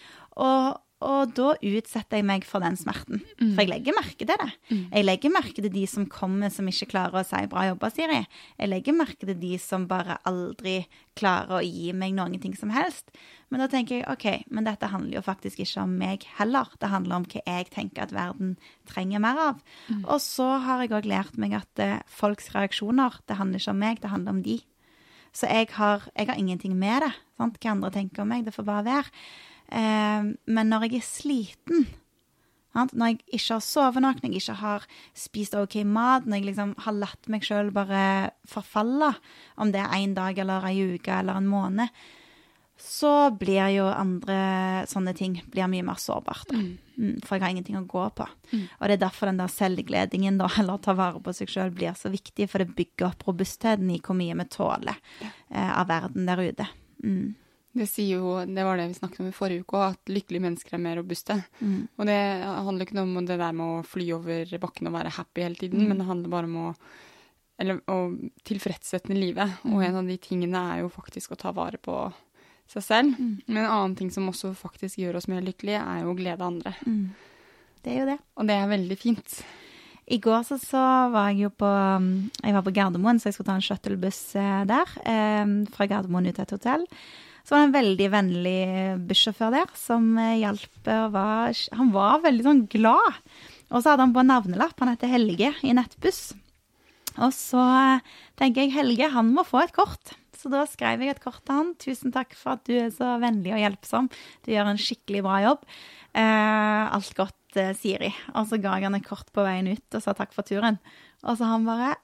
Og da utsetter jeg meg for den smerten. For jeg legger merke til det. Jeg legger merke til de som kommer som ikke klarer å si bra jobba, Siri. Jeg legger merke til de som bare aldri klarer å gi meg noen ting som helst. Men da tenker jeg, ok, men dette handler jo faktisk ikke om meg heller. Det handler om hva jeg tenker at verden trenger mer av. Og så har jeg også lært meg at folks reaksjoner, det handler ikke om meg, det handler om de. Så jeg har ingenting med det. Sant? Hva andre tenker om meg, det får bare være. Men når jeg er sliten, når jeg ikke har sovet nok, når jeg ikke har spist ok mat, når jeg liksom har latt meg selv bare forfalle, om det er 1 dag eller 1 uke eller en måned, så blir jo andre sånne ting blir mye mer sårbart. For jeg har ingenting å gå på. Og det er derfor den der selvgledingen da, eller ta vare på seg selv, blir så viktig, for det bygger opp robustheten i hvor mye vi tåler av verden der ute. Det var det vi snakket om i forrige uke, at lykkelige mennesker er mer robuste. Og det handler ikke om det der med å fly over bakken og være happy hele tiden, men det handler bare om å tilfredssette livet. Og en av de tingene er jo faktisk å ta vare på seg selv. Men en annen ting som også faktisk gjør oss mer lykkelige, er jo å glede andre. Det er jo det. Og det er veldig fint. I går så var jeg jo jeg var på Gardermoen, så jeg skulle ta en shuttlebuss der, fra Gardermoen ut til et hotell. Så var det en veldig vennlig bussjåfør der, som hjalp, og han var veldig sånn glad. Og så hadde han på en navnelapp, han heter Helge, i nettbuss. Og så tenker jeg, Helge, han må få et kort. Så da skrev jeg et kort til han. Tusen takk for at du er så vennlig og hjelpsom. Du gjør en skikkelig bra jobb. Alt godt, Siri. Og så ga jeg han et kort på veien ut, og sa takk for turen. Og så han bare,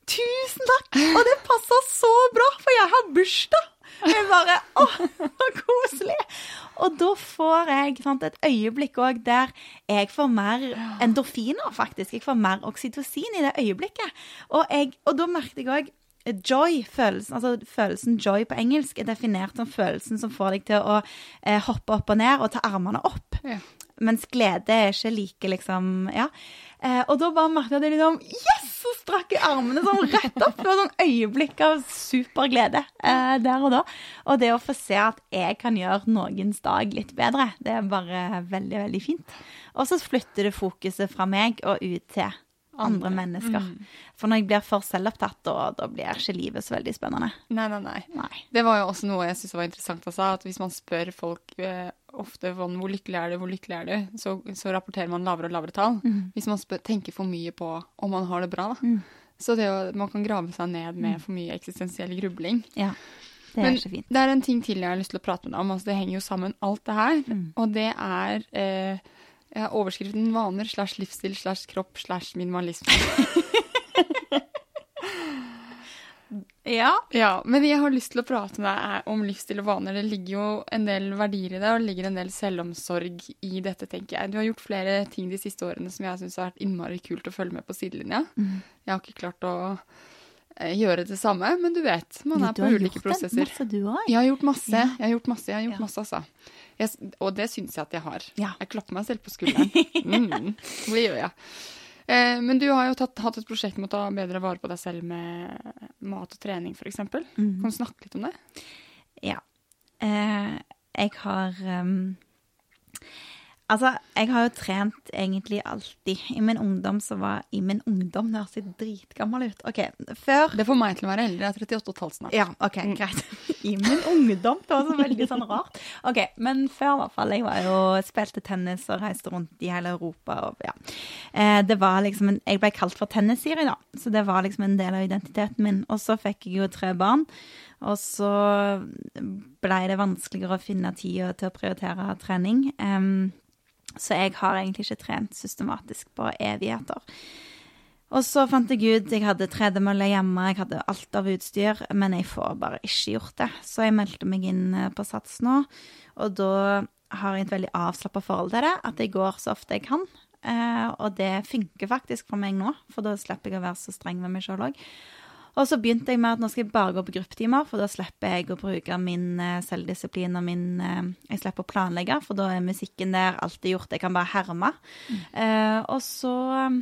Tusen takk! Og det passer så bra, for jeg har bursdag. Jeg bare, så koselig. Og da får jeg et øyeblikk også der jeg får mer endorfiner, faktisk. Jeg får mer oxytocin i det øyeblikket. Og da merket jeg også joy-følelsen, altså følelsen joy på engelsk er definert som følelsen som får deg til å hoppe opp og ned og ta armene opp. Ja. Mens glede er ikke like, liksom, ja. Og da bare merket jeg at jeg liksom, yes, så strakk jeg armene sånn rett opp. Det var sånn øyeblikk av superglede der og da. Og det å få se at jeg kan gjøre noens dag litt bedre, det er bare veldig, veldig fint. Og så flytter det fokuset fra meg og ut til andre mennesker. For når jeg blir for selvopptatt, da blir ikke livet så veldig spennende. Nei. Det var jo også noe jeg synes var interessant å si, at hvis man spør folk ofte hvor lykkelig er du, så rapporterer man lavere og lavere tall. Hvis man tenker for mye på om man har det bra, da. Så man kan grave seg ned med for mye eksistensiell grubling. Ja, det er så fint. Det er en ting til jeg har lyst til å prate med deg om, altså det henger jo sammen alt det her, og det er overskriften vaner / livsstil / kropp / minimalisme. Ja, men jeg har lyst til å prate med deg om livsstil og vaner. Det ligger jo en del verdier i det, og det ligger en del selvomsorg i dette, tenker jeg. Du har gjort flere ting de siste årene som jeg synes har vært innmari kult å følge med på sidelinja. Jeg har ikke klart å gjøre det samme, men du vet, man er på ulike prosesser. Masse, du også. Jeg har gjort masse, altså. Og det synes jeg at jeg har. Ja. Jeg klapper meg selv på skulderen. Det gjør jeg. Men du har jo hatt et prosjekt med å ta bedre vare på deg selv med mat og trening, for eksempel. Kan du snakke litt om det? Ja. Jeg har jeg har jo trent egentlig alltid. I min ungdom, det høres litt dritgammel ut. Ok, før... Det får meg til å være eldre, jeg er 38,5 snart. Ja, ok, greit. I min ungdom, det var så veldig sånn rart. Ok, men før i hvert fall, jeg spilte tennis og reiste rundt i hele Europa. Og, ja. Det var liksom, jeg ble kalt for tennis-Siri da, så det var liksom en del av identiteten min. Og så fikk jeg jo 3 barn, og så ble det vanskeligere å finne tid til å prioritere trening. Så jeg har egentlig ikke trent systematisk på evigheter. Og så fant jeg ut, jeg hadde tredemølle hjemme, jeg hadde alt av utstyr, men jeg får bare ikke gjort det. Så jeg meldte meg inn på Sats nå, og da har jeg et veldig avslappet forhold til det, at jeg går så ofte jeg kan. Og det funker faktisk for meg nå, for da slipper jeg å være så streng med meg selv også. Og så begynte jeg med at nå skal jeg bare gå på gruppetimer, for da slipper jeg å bruke min selvdisiplin og jeg slipper å planlegge, for da er musikken der alltid gjort, jeg kan bare herme. Og så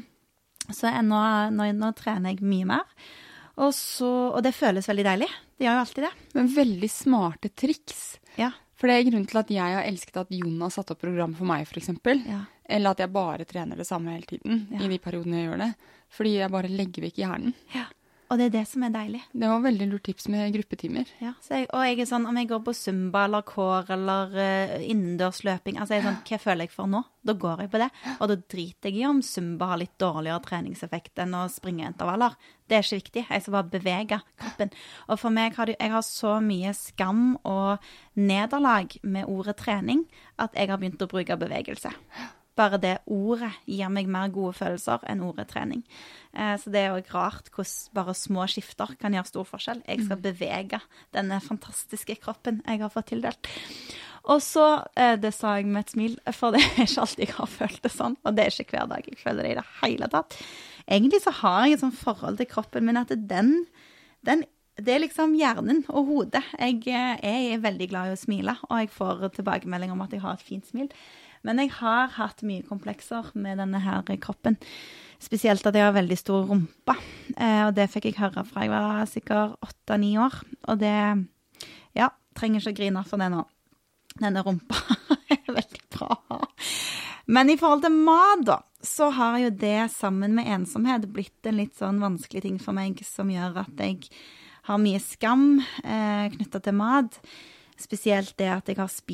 nå trener jeg mye mer, og det føles veldig deilig. Det gjør jo alltid det. Men veldig smarte triks. Ja. For det er grunnen til at jeg har elsket at Jon har satt opp program for meg, for eksempel. Ja. Eller at jeg bare trener det samme hele tiden, i de periodene jeg gjør det. Fordi jeg bare legger vekk hjernen. Ja. Og det er det som er deilig. Det var veldig lurt tips med gruppetimer. Ja, og jeg er sånn, om jeg går på Zumba eller kår eller innendørsløping, altså jeg er sånn, hva føler jeg for nå? Da går jeg på det, og da driter jeg i om Zumba har litt dårligere treningseffekt enn å springe intervaller. Det er ikke viktig, jeg skal bare bevege kroppen. Og for meg jeg har så mye skam og nederlag med ordet trening, at jeg har begynt å bruke bevegelse. Bare det ordet gir meg mer gode følelser enn ordet trening. Så det er jo rart hvordan bare små skifter kan gjøre stor forskjell. Jeg skal bevege denne fantastiske kroppen jeg har fått tildelt. Og så, det sa jeg med et smil, for det er ikke alltid jeg har følt det sånn, og det er ikke hver dag jeg føler det i det hele tatt. Egentlig så har jeg et sånt forhold til kroppen min, at det er liksom hjernen og hodet. Jeg er veldig glad i å smile, og jeg får tilbakemelding om at jeg har et fint smil. Men jeg har hatt mye komplekser med denne her kroppen. Spesielt at jeg har veldig stor rumpa. Og det fikk jeg høre fra jeg var sikkert 8-9 år. Og det, trenger ikke å grine for det nå. Denne rumpa er veldig bra. Men i forhold til mat da, så har jo det sammen med ensomhet blitt en litt sånn vanskelig ting for meg, som gjør at jeg har mye skam knyttet til mat. Spesielt det at jeg har spist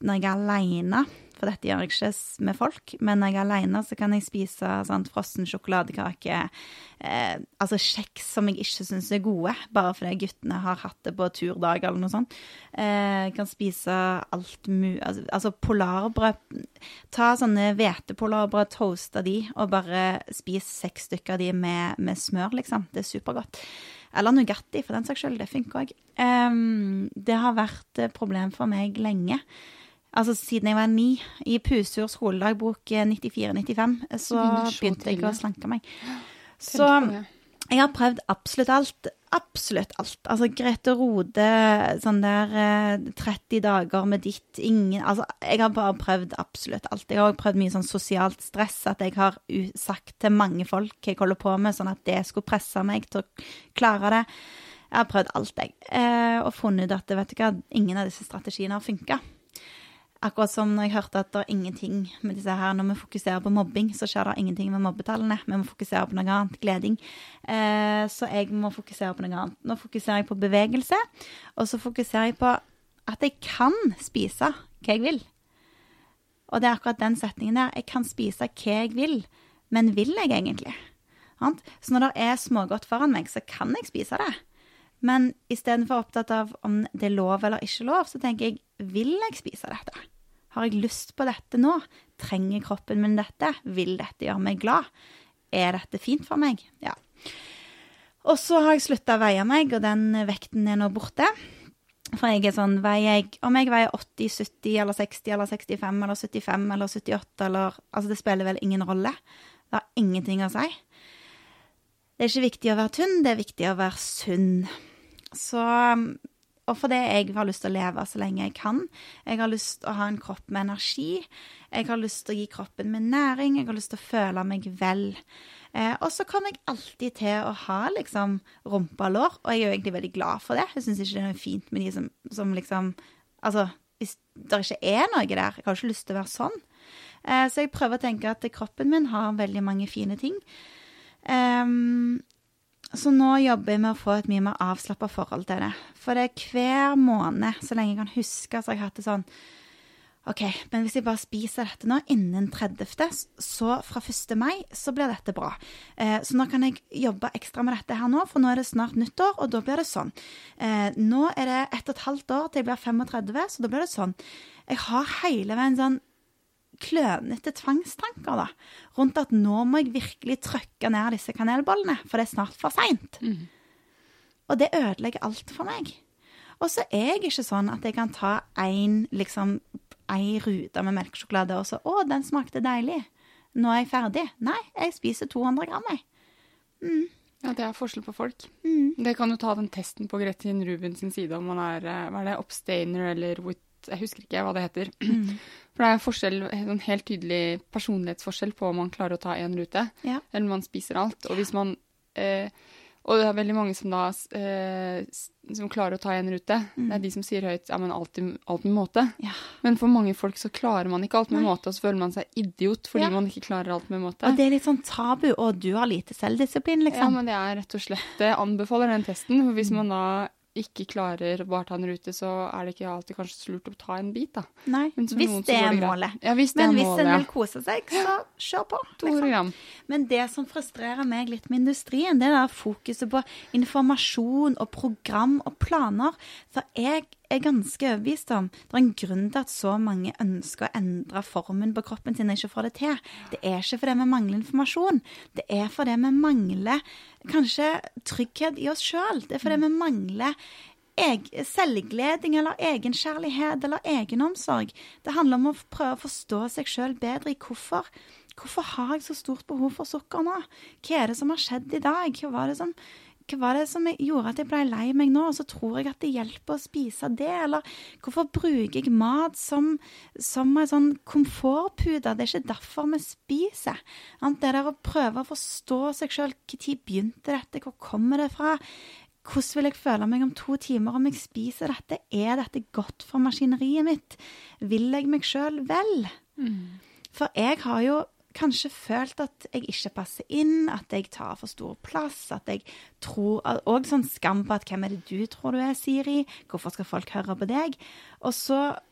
når jeg alene, for dette gjør jeg ikke med folk, men når jeg alene så kan jeg spise sånn frossen sjokoladekake, altså kjeks som jeg ikke synes gode, bare fordi guttene har hatt det på turdag eller noe sånt. Jeg kan spise alt mulig, altså polarbrød, ta sånne hvetepolarbrød, toaste de, og bare spise 6 stykker av de med smør, liksom. Det supergodt. Eller Nugatti, for den saks skyld, det funker også. Det har vært et problem for meg lenge. Altså siden jeg var 9, i Pusur skoledagbok 94-95, så begynte jeg å slanke meg. Så jeg har prøvd absolutt alt. Altså Grete Rode, sånn der 30 dager med ditt, altså jeg har bare prøvd absolutt alt. Jeg har også prøvd mye sånn sosialt stress, at jeg har sagt til mange folk hva jeg holder på med, sånn at det skulle presse meg til å klare det. Jeg har prøvd alt, og funnet ut at, vet du hva, ingen av disse strategiene har funket. Akkurat som når jeg hørte at det er ingenting med disse her, når vi fokuserer på mobbing, så skjer det ingenting med mobbetallene. Vi må fokusere på noe annet, gleding. Så jeg må fokusere på noe annet. Nå fokuserer jeg på bevegelse, og så fokuserer jeg på at jeg kan spise hva jeg vil. Og det er akkurat den setningen der. Jeg kan spise hva jeg vil, men vil jeg egentlig? Så når det er smågodt foran meg, så kan jeg spise det. Men i stedet for opptatt av om det er lov eller ikke lov, så tenker jeg, vil jeg spise dette? Har jeg lyst på dette nå? Trenger kroppen min dette? Vil dette gjøre meg glad? Er dette fint for meg? Ja. Og så har jeg sluttet å veie meg, og den vekten er nå borte. For jeg er sånn, om jeg veier 80, 70, eller 60, eller 65, eller 75, eller 78, altså det spiller vel ingen rolle. Det har ingenting å si. Det er ikke viktig å være tynn, det er viktig å være sunn. Og for det jeg har lyst til å leve så lenge jeg kan. Jeg har lyst til å ha en kropp med energi. Jeg har lyst til å gi kroppen min næring. Jeg har lyst til å føle meg vel. Og så kommer jeg alltid til å ha liksom rumpalår, og jeg er jo egentlig veldig glad for det. Jeg synes ikke det er noe fint med de som liksom, altså hvis det ikke er noe der, jeg har ikke lyst til å være sånn. Så jeg prøver å tenke at kroppen min har veldig mange fine ting. Så nå jobber jeg med å få et mye mer avslappet forhold til det. For det er hver måned, så lenge jeg kan huske, så har jeg hatt det sånn, ok, men hvis jeg bare spiser dette nå innen 30., så fra 1. mai, så blir dette bra. Så nå kan jeg jobbe ekstra med dette her nå, for nå er det snart nyttår, og da blir det sånn. Nå er det 1,5 år til jeg blir 35, så da blir det sånn. Jeg har hele veien sånn klønete tvangstanker da, rundt at nå må jeg virkelig trykke ned disse kanelbollene, for det er snart for sent. Og det ødelegger alt for meg. Og så er jeg ikke sånn at jeg kan ta en rute med melkesjokolade og så, den smakte deilig. Nå er jeg ferdig. Nei, jeg spiser 200 gram, jeg. Ja, det er forskjell på folk. Det kan jo ta den testen på Gretin Rubin sin side, om man er, hva er det, abstainer eller with, jeg husker ikke hva det heter. For det er forskjell, en helt tydelig personlighetsforskjell på om man klarer å ta en rute, eller om man spiser alt. Og hvis man, og det er veldig mange som da, som klarer å ta en rute, det er de som sier høyt, ja, men alt med måte. Ja. Men for mange folk så klarer man ikke alt med måte, og så føler man seg idiot fordi man ikke klarer alt med måte. Og det er litt sånn tabu, og du har lite selvdisiplin, liksom. Ja, men det er rett og slett, det anbefaler den testen, for hvis man da ikke klarer å bare ta en rute, så er det ikke alltid kanskje så lurt å ta en bit, da. Nei, hvis det er målet. Ja, hvis det er målet, hvis en vil kose seg, så kjør på. 200 gram. Men det som frustrerer meg litt med industrien, det er fokuset på informasjon og program og planer. For jeg er ganske overbevist om, det er en grunn til at så mange ønsker å endre formen på kroppen sin og ikke får det til. Det er ikke fordi vi mangler informasjon. Det er fordi vi mangler kanskje trygghet i oss selv. Det er fordi vi mangler selvgleding eller egenkjærlighet eller egenomsorg. Det handler om å prøve å forstå seg selv bedre i hvorfor. Hvorfor har jeg så stort behov for sukker nå? Hva er det som har skjedd i dag? Hva var det som gjorde at jeg ble lei meg nå, og så tror jeg at det hjelper å spise det, eller hvorfor bruker jeg mat som en sånn komfortpude? Det er ikke derfor vi spiser. Det der å prøve å forstå seg selv, hva tid begynte dette, hvor kommer det fra? Hvordan vil jeg føle meg om 2 timer om jeg spiser dette? Er dette godt for maskineriet mitt? Vil jeg meg selv vel? For jeg har jo kanskje følt at jeg ikke passer inn, at jeg tar for stor plass, at jeg tror, og sånn skam på at hvem er det du tror du er, Siri? Hvorfor skal folk høre på deg? Og så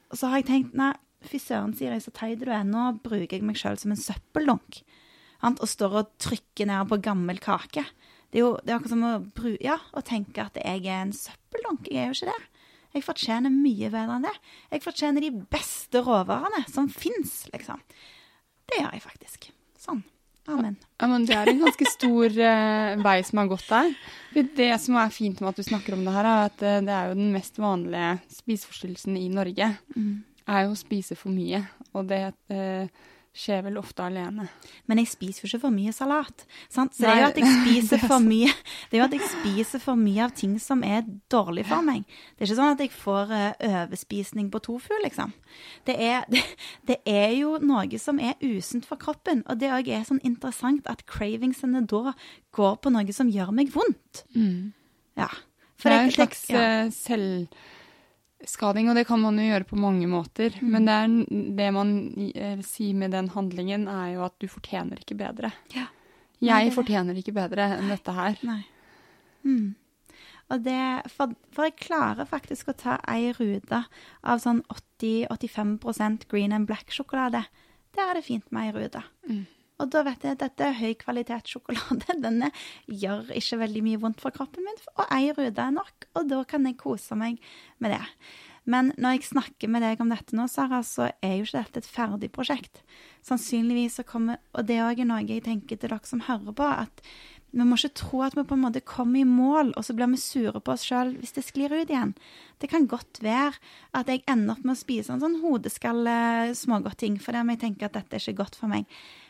Og så har jeg tenkt, nei, fy søren, sier jeg, så teit du nå bruker jeg meg selv som en søppeldunk. Og står og trykker ned på gammel kake. Det er akkurat som å tenke at jeg er en søppeldunk. Jeg er jo ikke det. Jeg fortjener mye bedre enn det. Jeg fortjener de beste råvarene som finnes, liksom. Det gjør jeg faktisk. Sånn. Amen. Ja, men det en ganske stor vei som har gått der. Det som fint med at du snakker om det her, at det jo den mest vanlige spiseforstyrrelsen i Norge, jo å spise for mye. Og det skjer vel ofte alene. Men jeg spiser jo ikke for mye salat, sant? Så det jo at jeg spiser for mye. Det jo at jeg spiser for mye av ting som dårlig for meg. Det ikke sånn at jeg får overspisning på tofu, liksom. Det jo noe som usunt for kroppen, og det også sånn interessant at cravingsene da går på noe som gjør meg vondt. Ja. For det en slags selvskading, og det kan man jo gjøre på mange måter. Men det man sier med den handlingen jo at du fortjener ikke bedre. Ja. Jeg fortjener ikke bedre enn dette her. Nei. Og for jeg klarer faktisk å ta en rute av sånn 80-85% green and black sjokolade. Det det fint med en rute. Og da vet jeg at dette høy kvalitet sjokolade. Denne gjør ikke veldig mye vondt for kroppen min, og en rute nok, og da kan jeg kose meg med det. Men når jeg snakker med deg om dette nå, Sara, så jo ikke dette et ferdig prosjekt. Sannsynligvis så kommer, og det også noe jeg tenker til dere som hører på, at vi må ikke tro at vi på en måte kommer i mål, og så blir vi sure på oss selv hvis det sklir ut igjen. Det kan godt være at jeg ender opp med å spise en sånn hodeskalle smågodtting, for det jeg tenker at dette ikke godt for meg.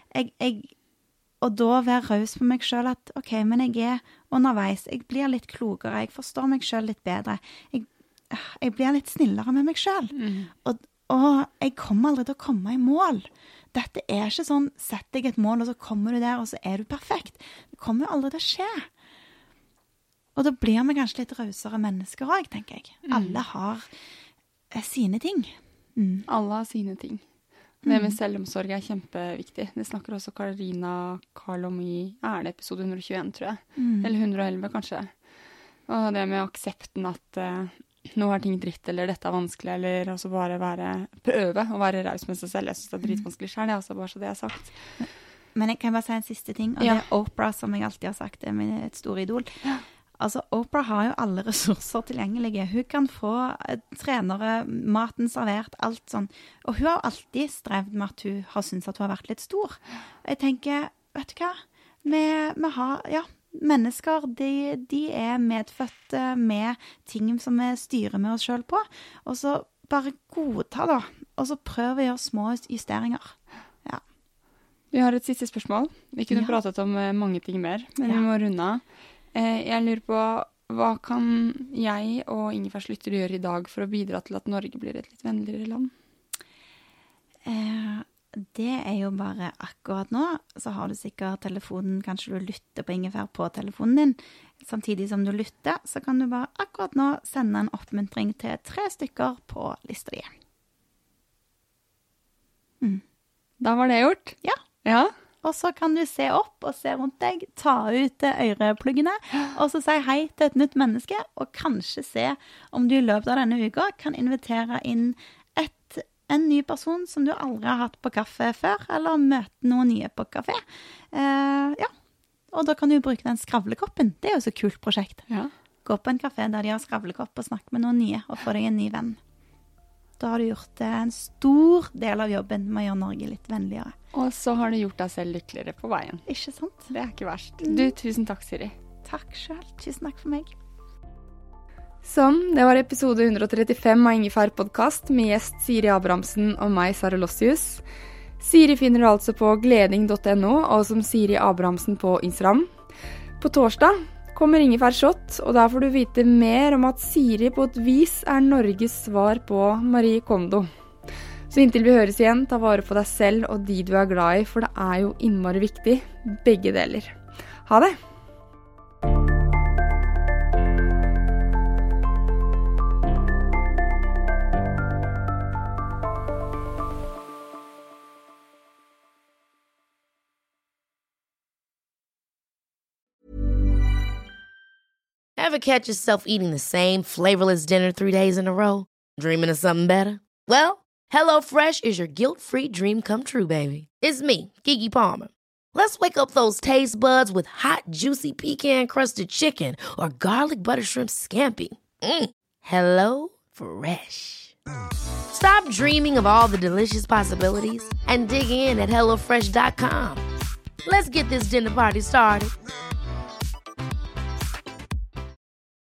Og da være raus på meg selv at, ok, men jeg underveis, jeg blir litt klokere, jeg forstår meg selv litt bedre, jeg blir litt snillere med meg selv, og jeg kommer aldri til å komme i mål. Dette ikke sånn, setter jeg et mål, og så kommer du der, og så du perfekt. Det kommer jo aldri til å skje. Og da blir vi kanskje litt rausere mennesker også, tenker jeg. Alle har sine ting. Alle har sine ting. Det med selvomsorg kjempeviktig. Det snakker også Karina Karl om i det episode 121, tror jeg. Eller 111, kanskje. Og det med aksepten at nå ting dritt, eller dette vanskelig, eller også bare prøve å være raus med seg selv. Jeg synes det dritvanskelig selv, altså bare så det sagt. Men jeg kan bare si en siste ting, og det Oprah, som jeg alltid har sagt, et stor idol. Altså, Oprah har jo alle ressurser tilgjengelige. Hun kan få trenere, maten servert, alt sånn. Og hun har alltid strevd med at hun har syntes at hun har vært litt stor. Jeg tenker, vet du hva? Vi har, mennesker, de medfødte med ting som vi styrer med oss selv på. Og så bare godta da. Og så prøv å gjøre små justeringer. Ja. Vi har et siste spørsmål. Vi kunne pratet om mange ting mer, men vi må runde av. Jeg lurer på, hva kan jeg og Ingefærs lytter gjøre i dag for å bidra til at Norge blir et litt vennligere land? Det jo bare akkurat nå, så har du sikkert telefonen, kanskje du lytter på Ingefær på telefonen din. Samtidig som du lytter, så kan du bare akkurat nå sende en oppmuntring til 3 stykker på lista di. Da var det gjort? Ja. Og så kan du se opp og se rundt deg, ta ut ørepluggene, og så si hei til et nytt menneske, og kanskje se om du i løpet av denne uka kan invitere inn en ny person som du aldri har hatt på kaffe før, eller møte noen nye på kafé. Og da kan du bruke den skravlekoppen. Det jo så kult prosjekt. Gå på en kafé der de har skravlekopp og snakke med noen nye, og få deg en ny venn. Da har du gjort en stor del av jobben med å gjøre Norge litt vennligere. Og så har du gjort deg selv lykkeligere på veien. Ikke sant? Det ikke verst. Du, tusen takk, Siri. Takk selv. Tusen takk for meg. Sånn, det var episode 135 av Ingefær podcast med gjest Siri Abrahamsen og meg, Sara Lossius. Siri finner du altså på gleding.no og som Siri Abrahamsen på Instagram. På torsdag kommer Ingefær Shot, og der får du vite mer om at Siri på et vis Norges svar på Marie Kondo. Så inntil vi høres igjen, ta vare på deg selv og de du glad i, for det jo innmari viktig, begge deler. Ha det! Ever catch yourself eating the same flavorless dinner 3 days in a row? Dreaming of something better? Well, HelloFresh is your guilt-free dream come true, baby. It's me, Keke Palmer. Let's wake up those taste buds with hot, juicy pecan-crusted chicken or garlic butter shrimp scampi. HelloFresh. Stop dreaming of all the delicious possibilities and dig in at HelloFresh.com. Let's get this dinner party started.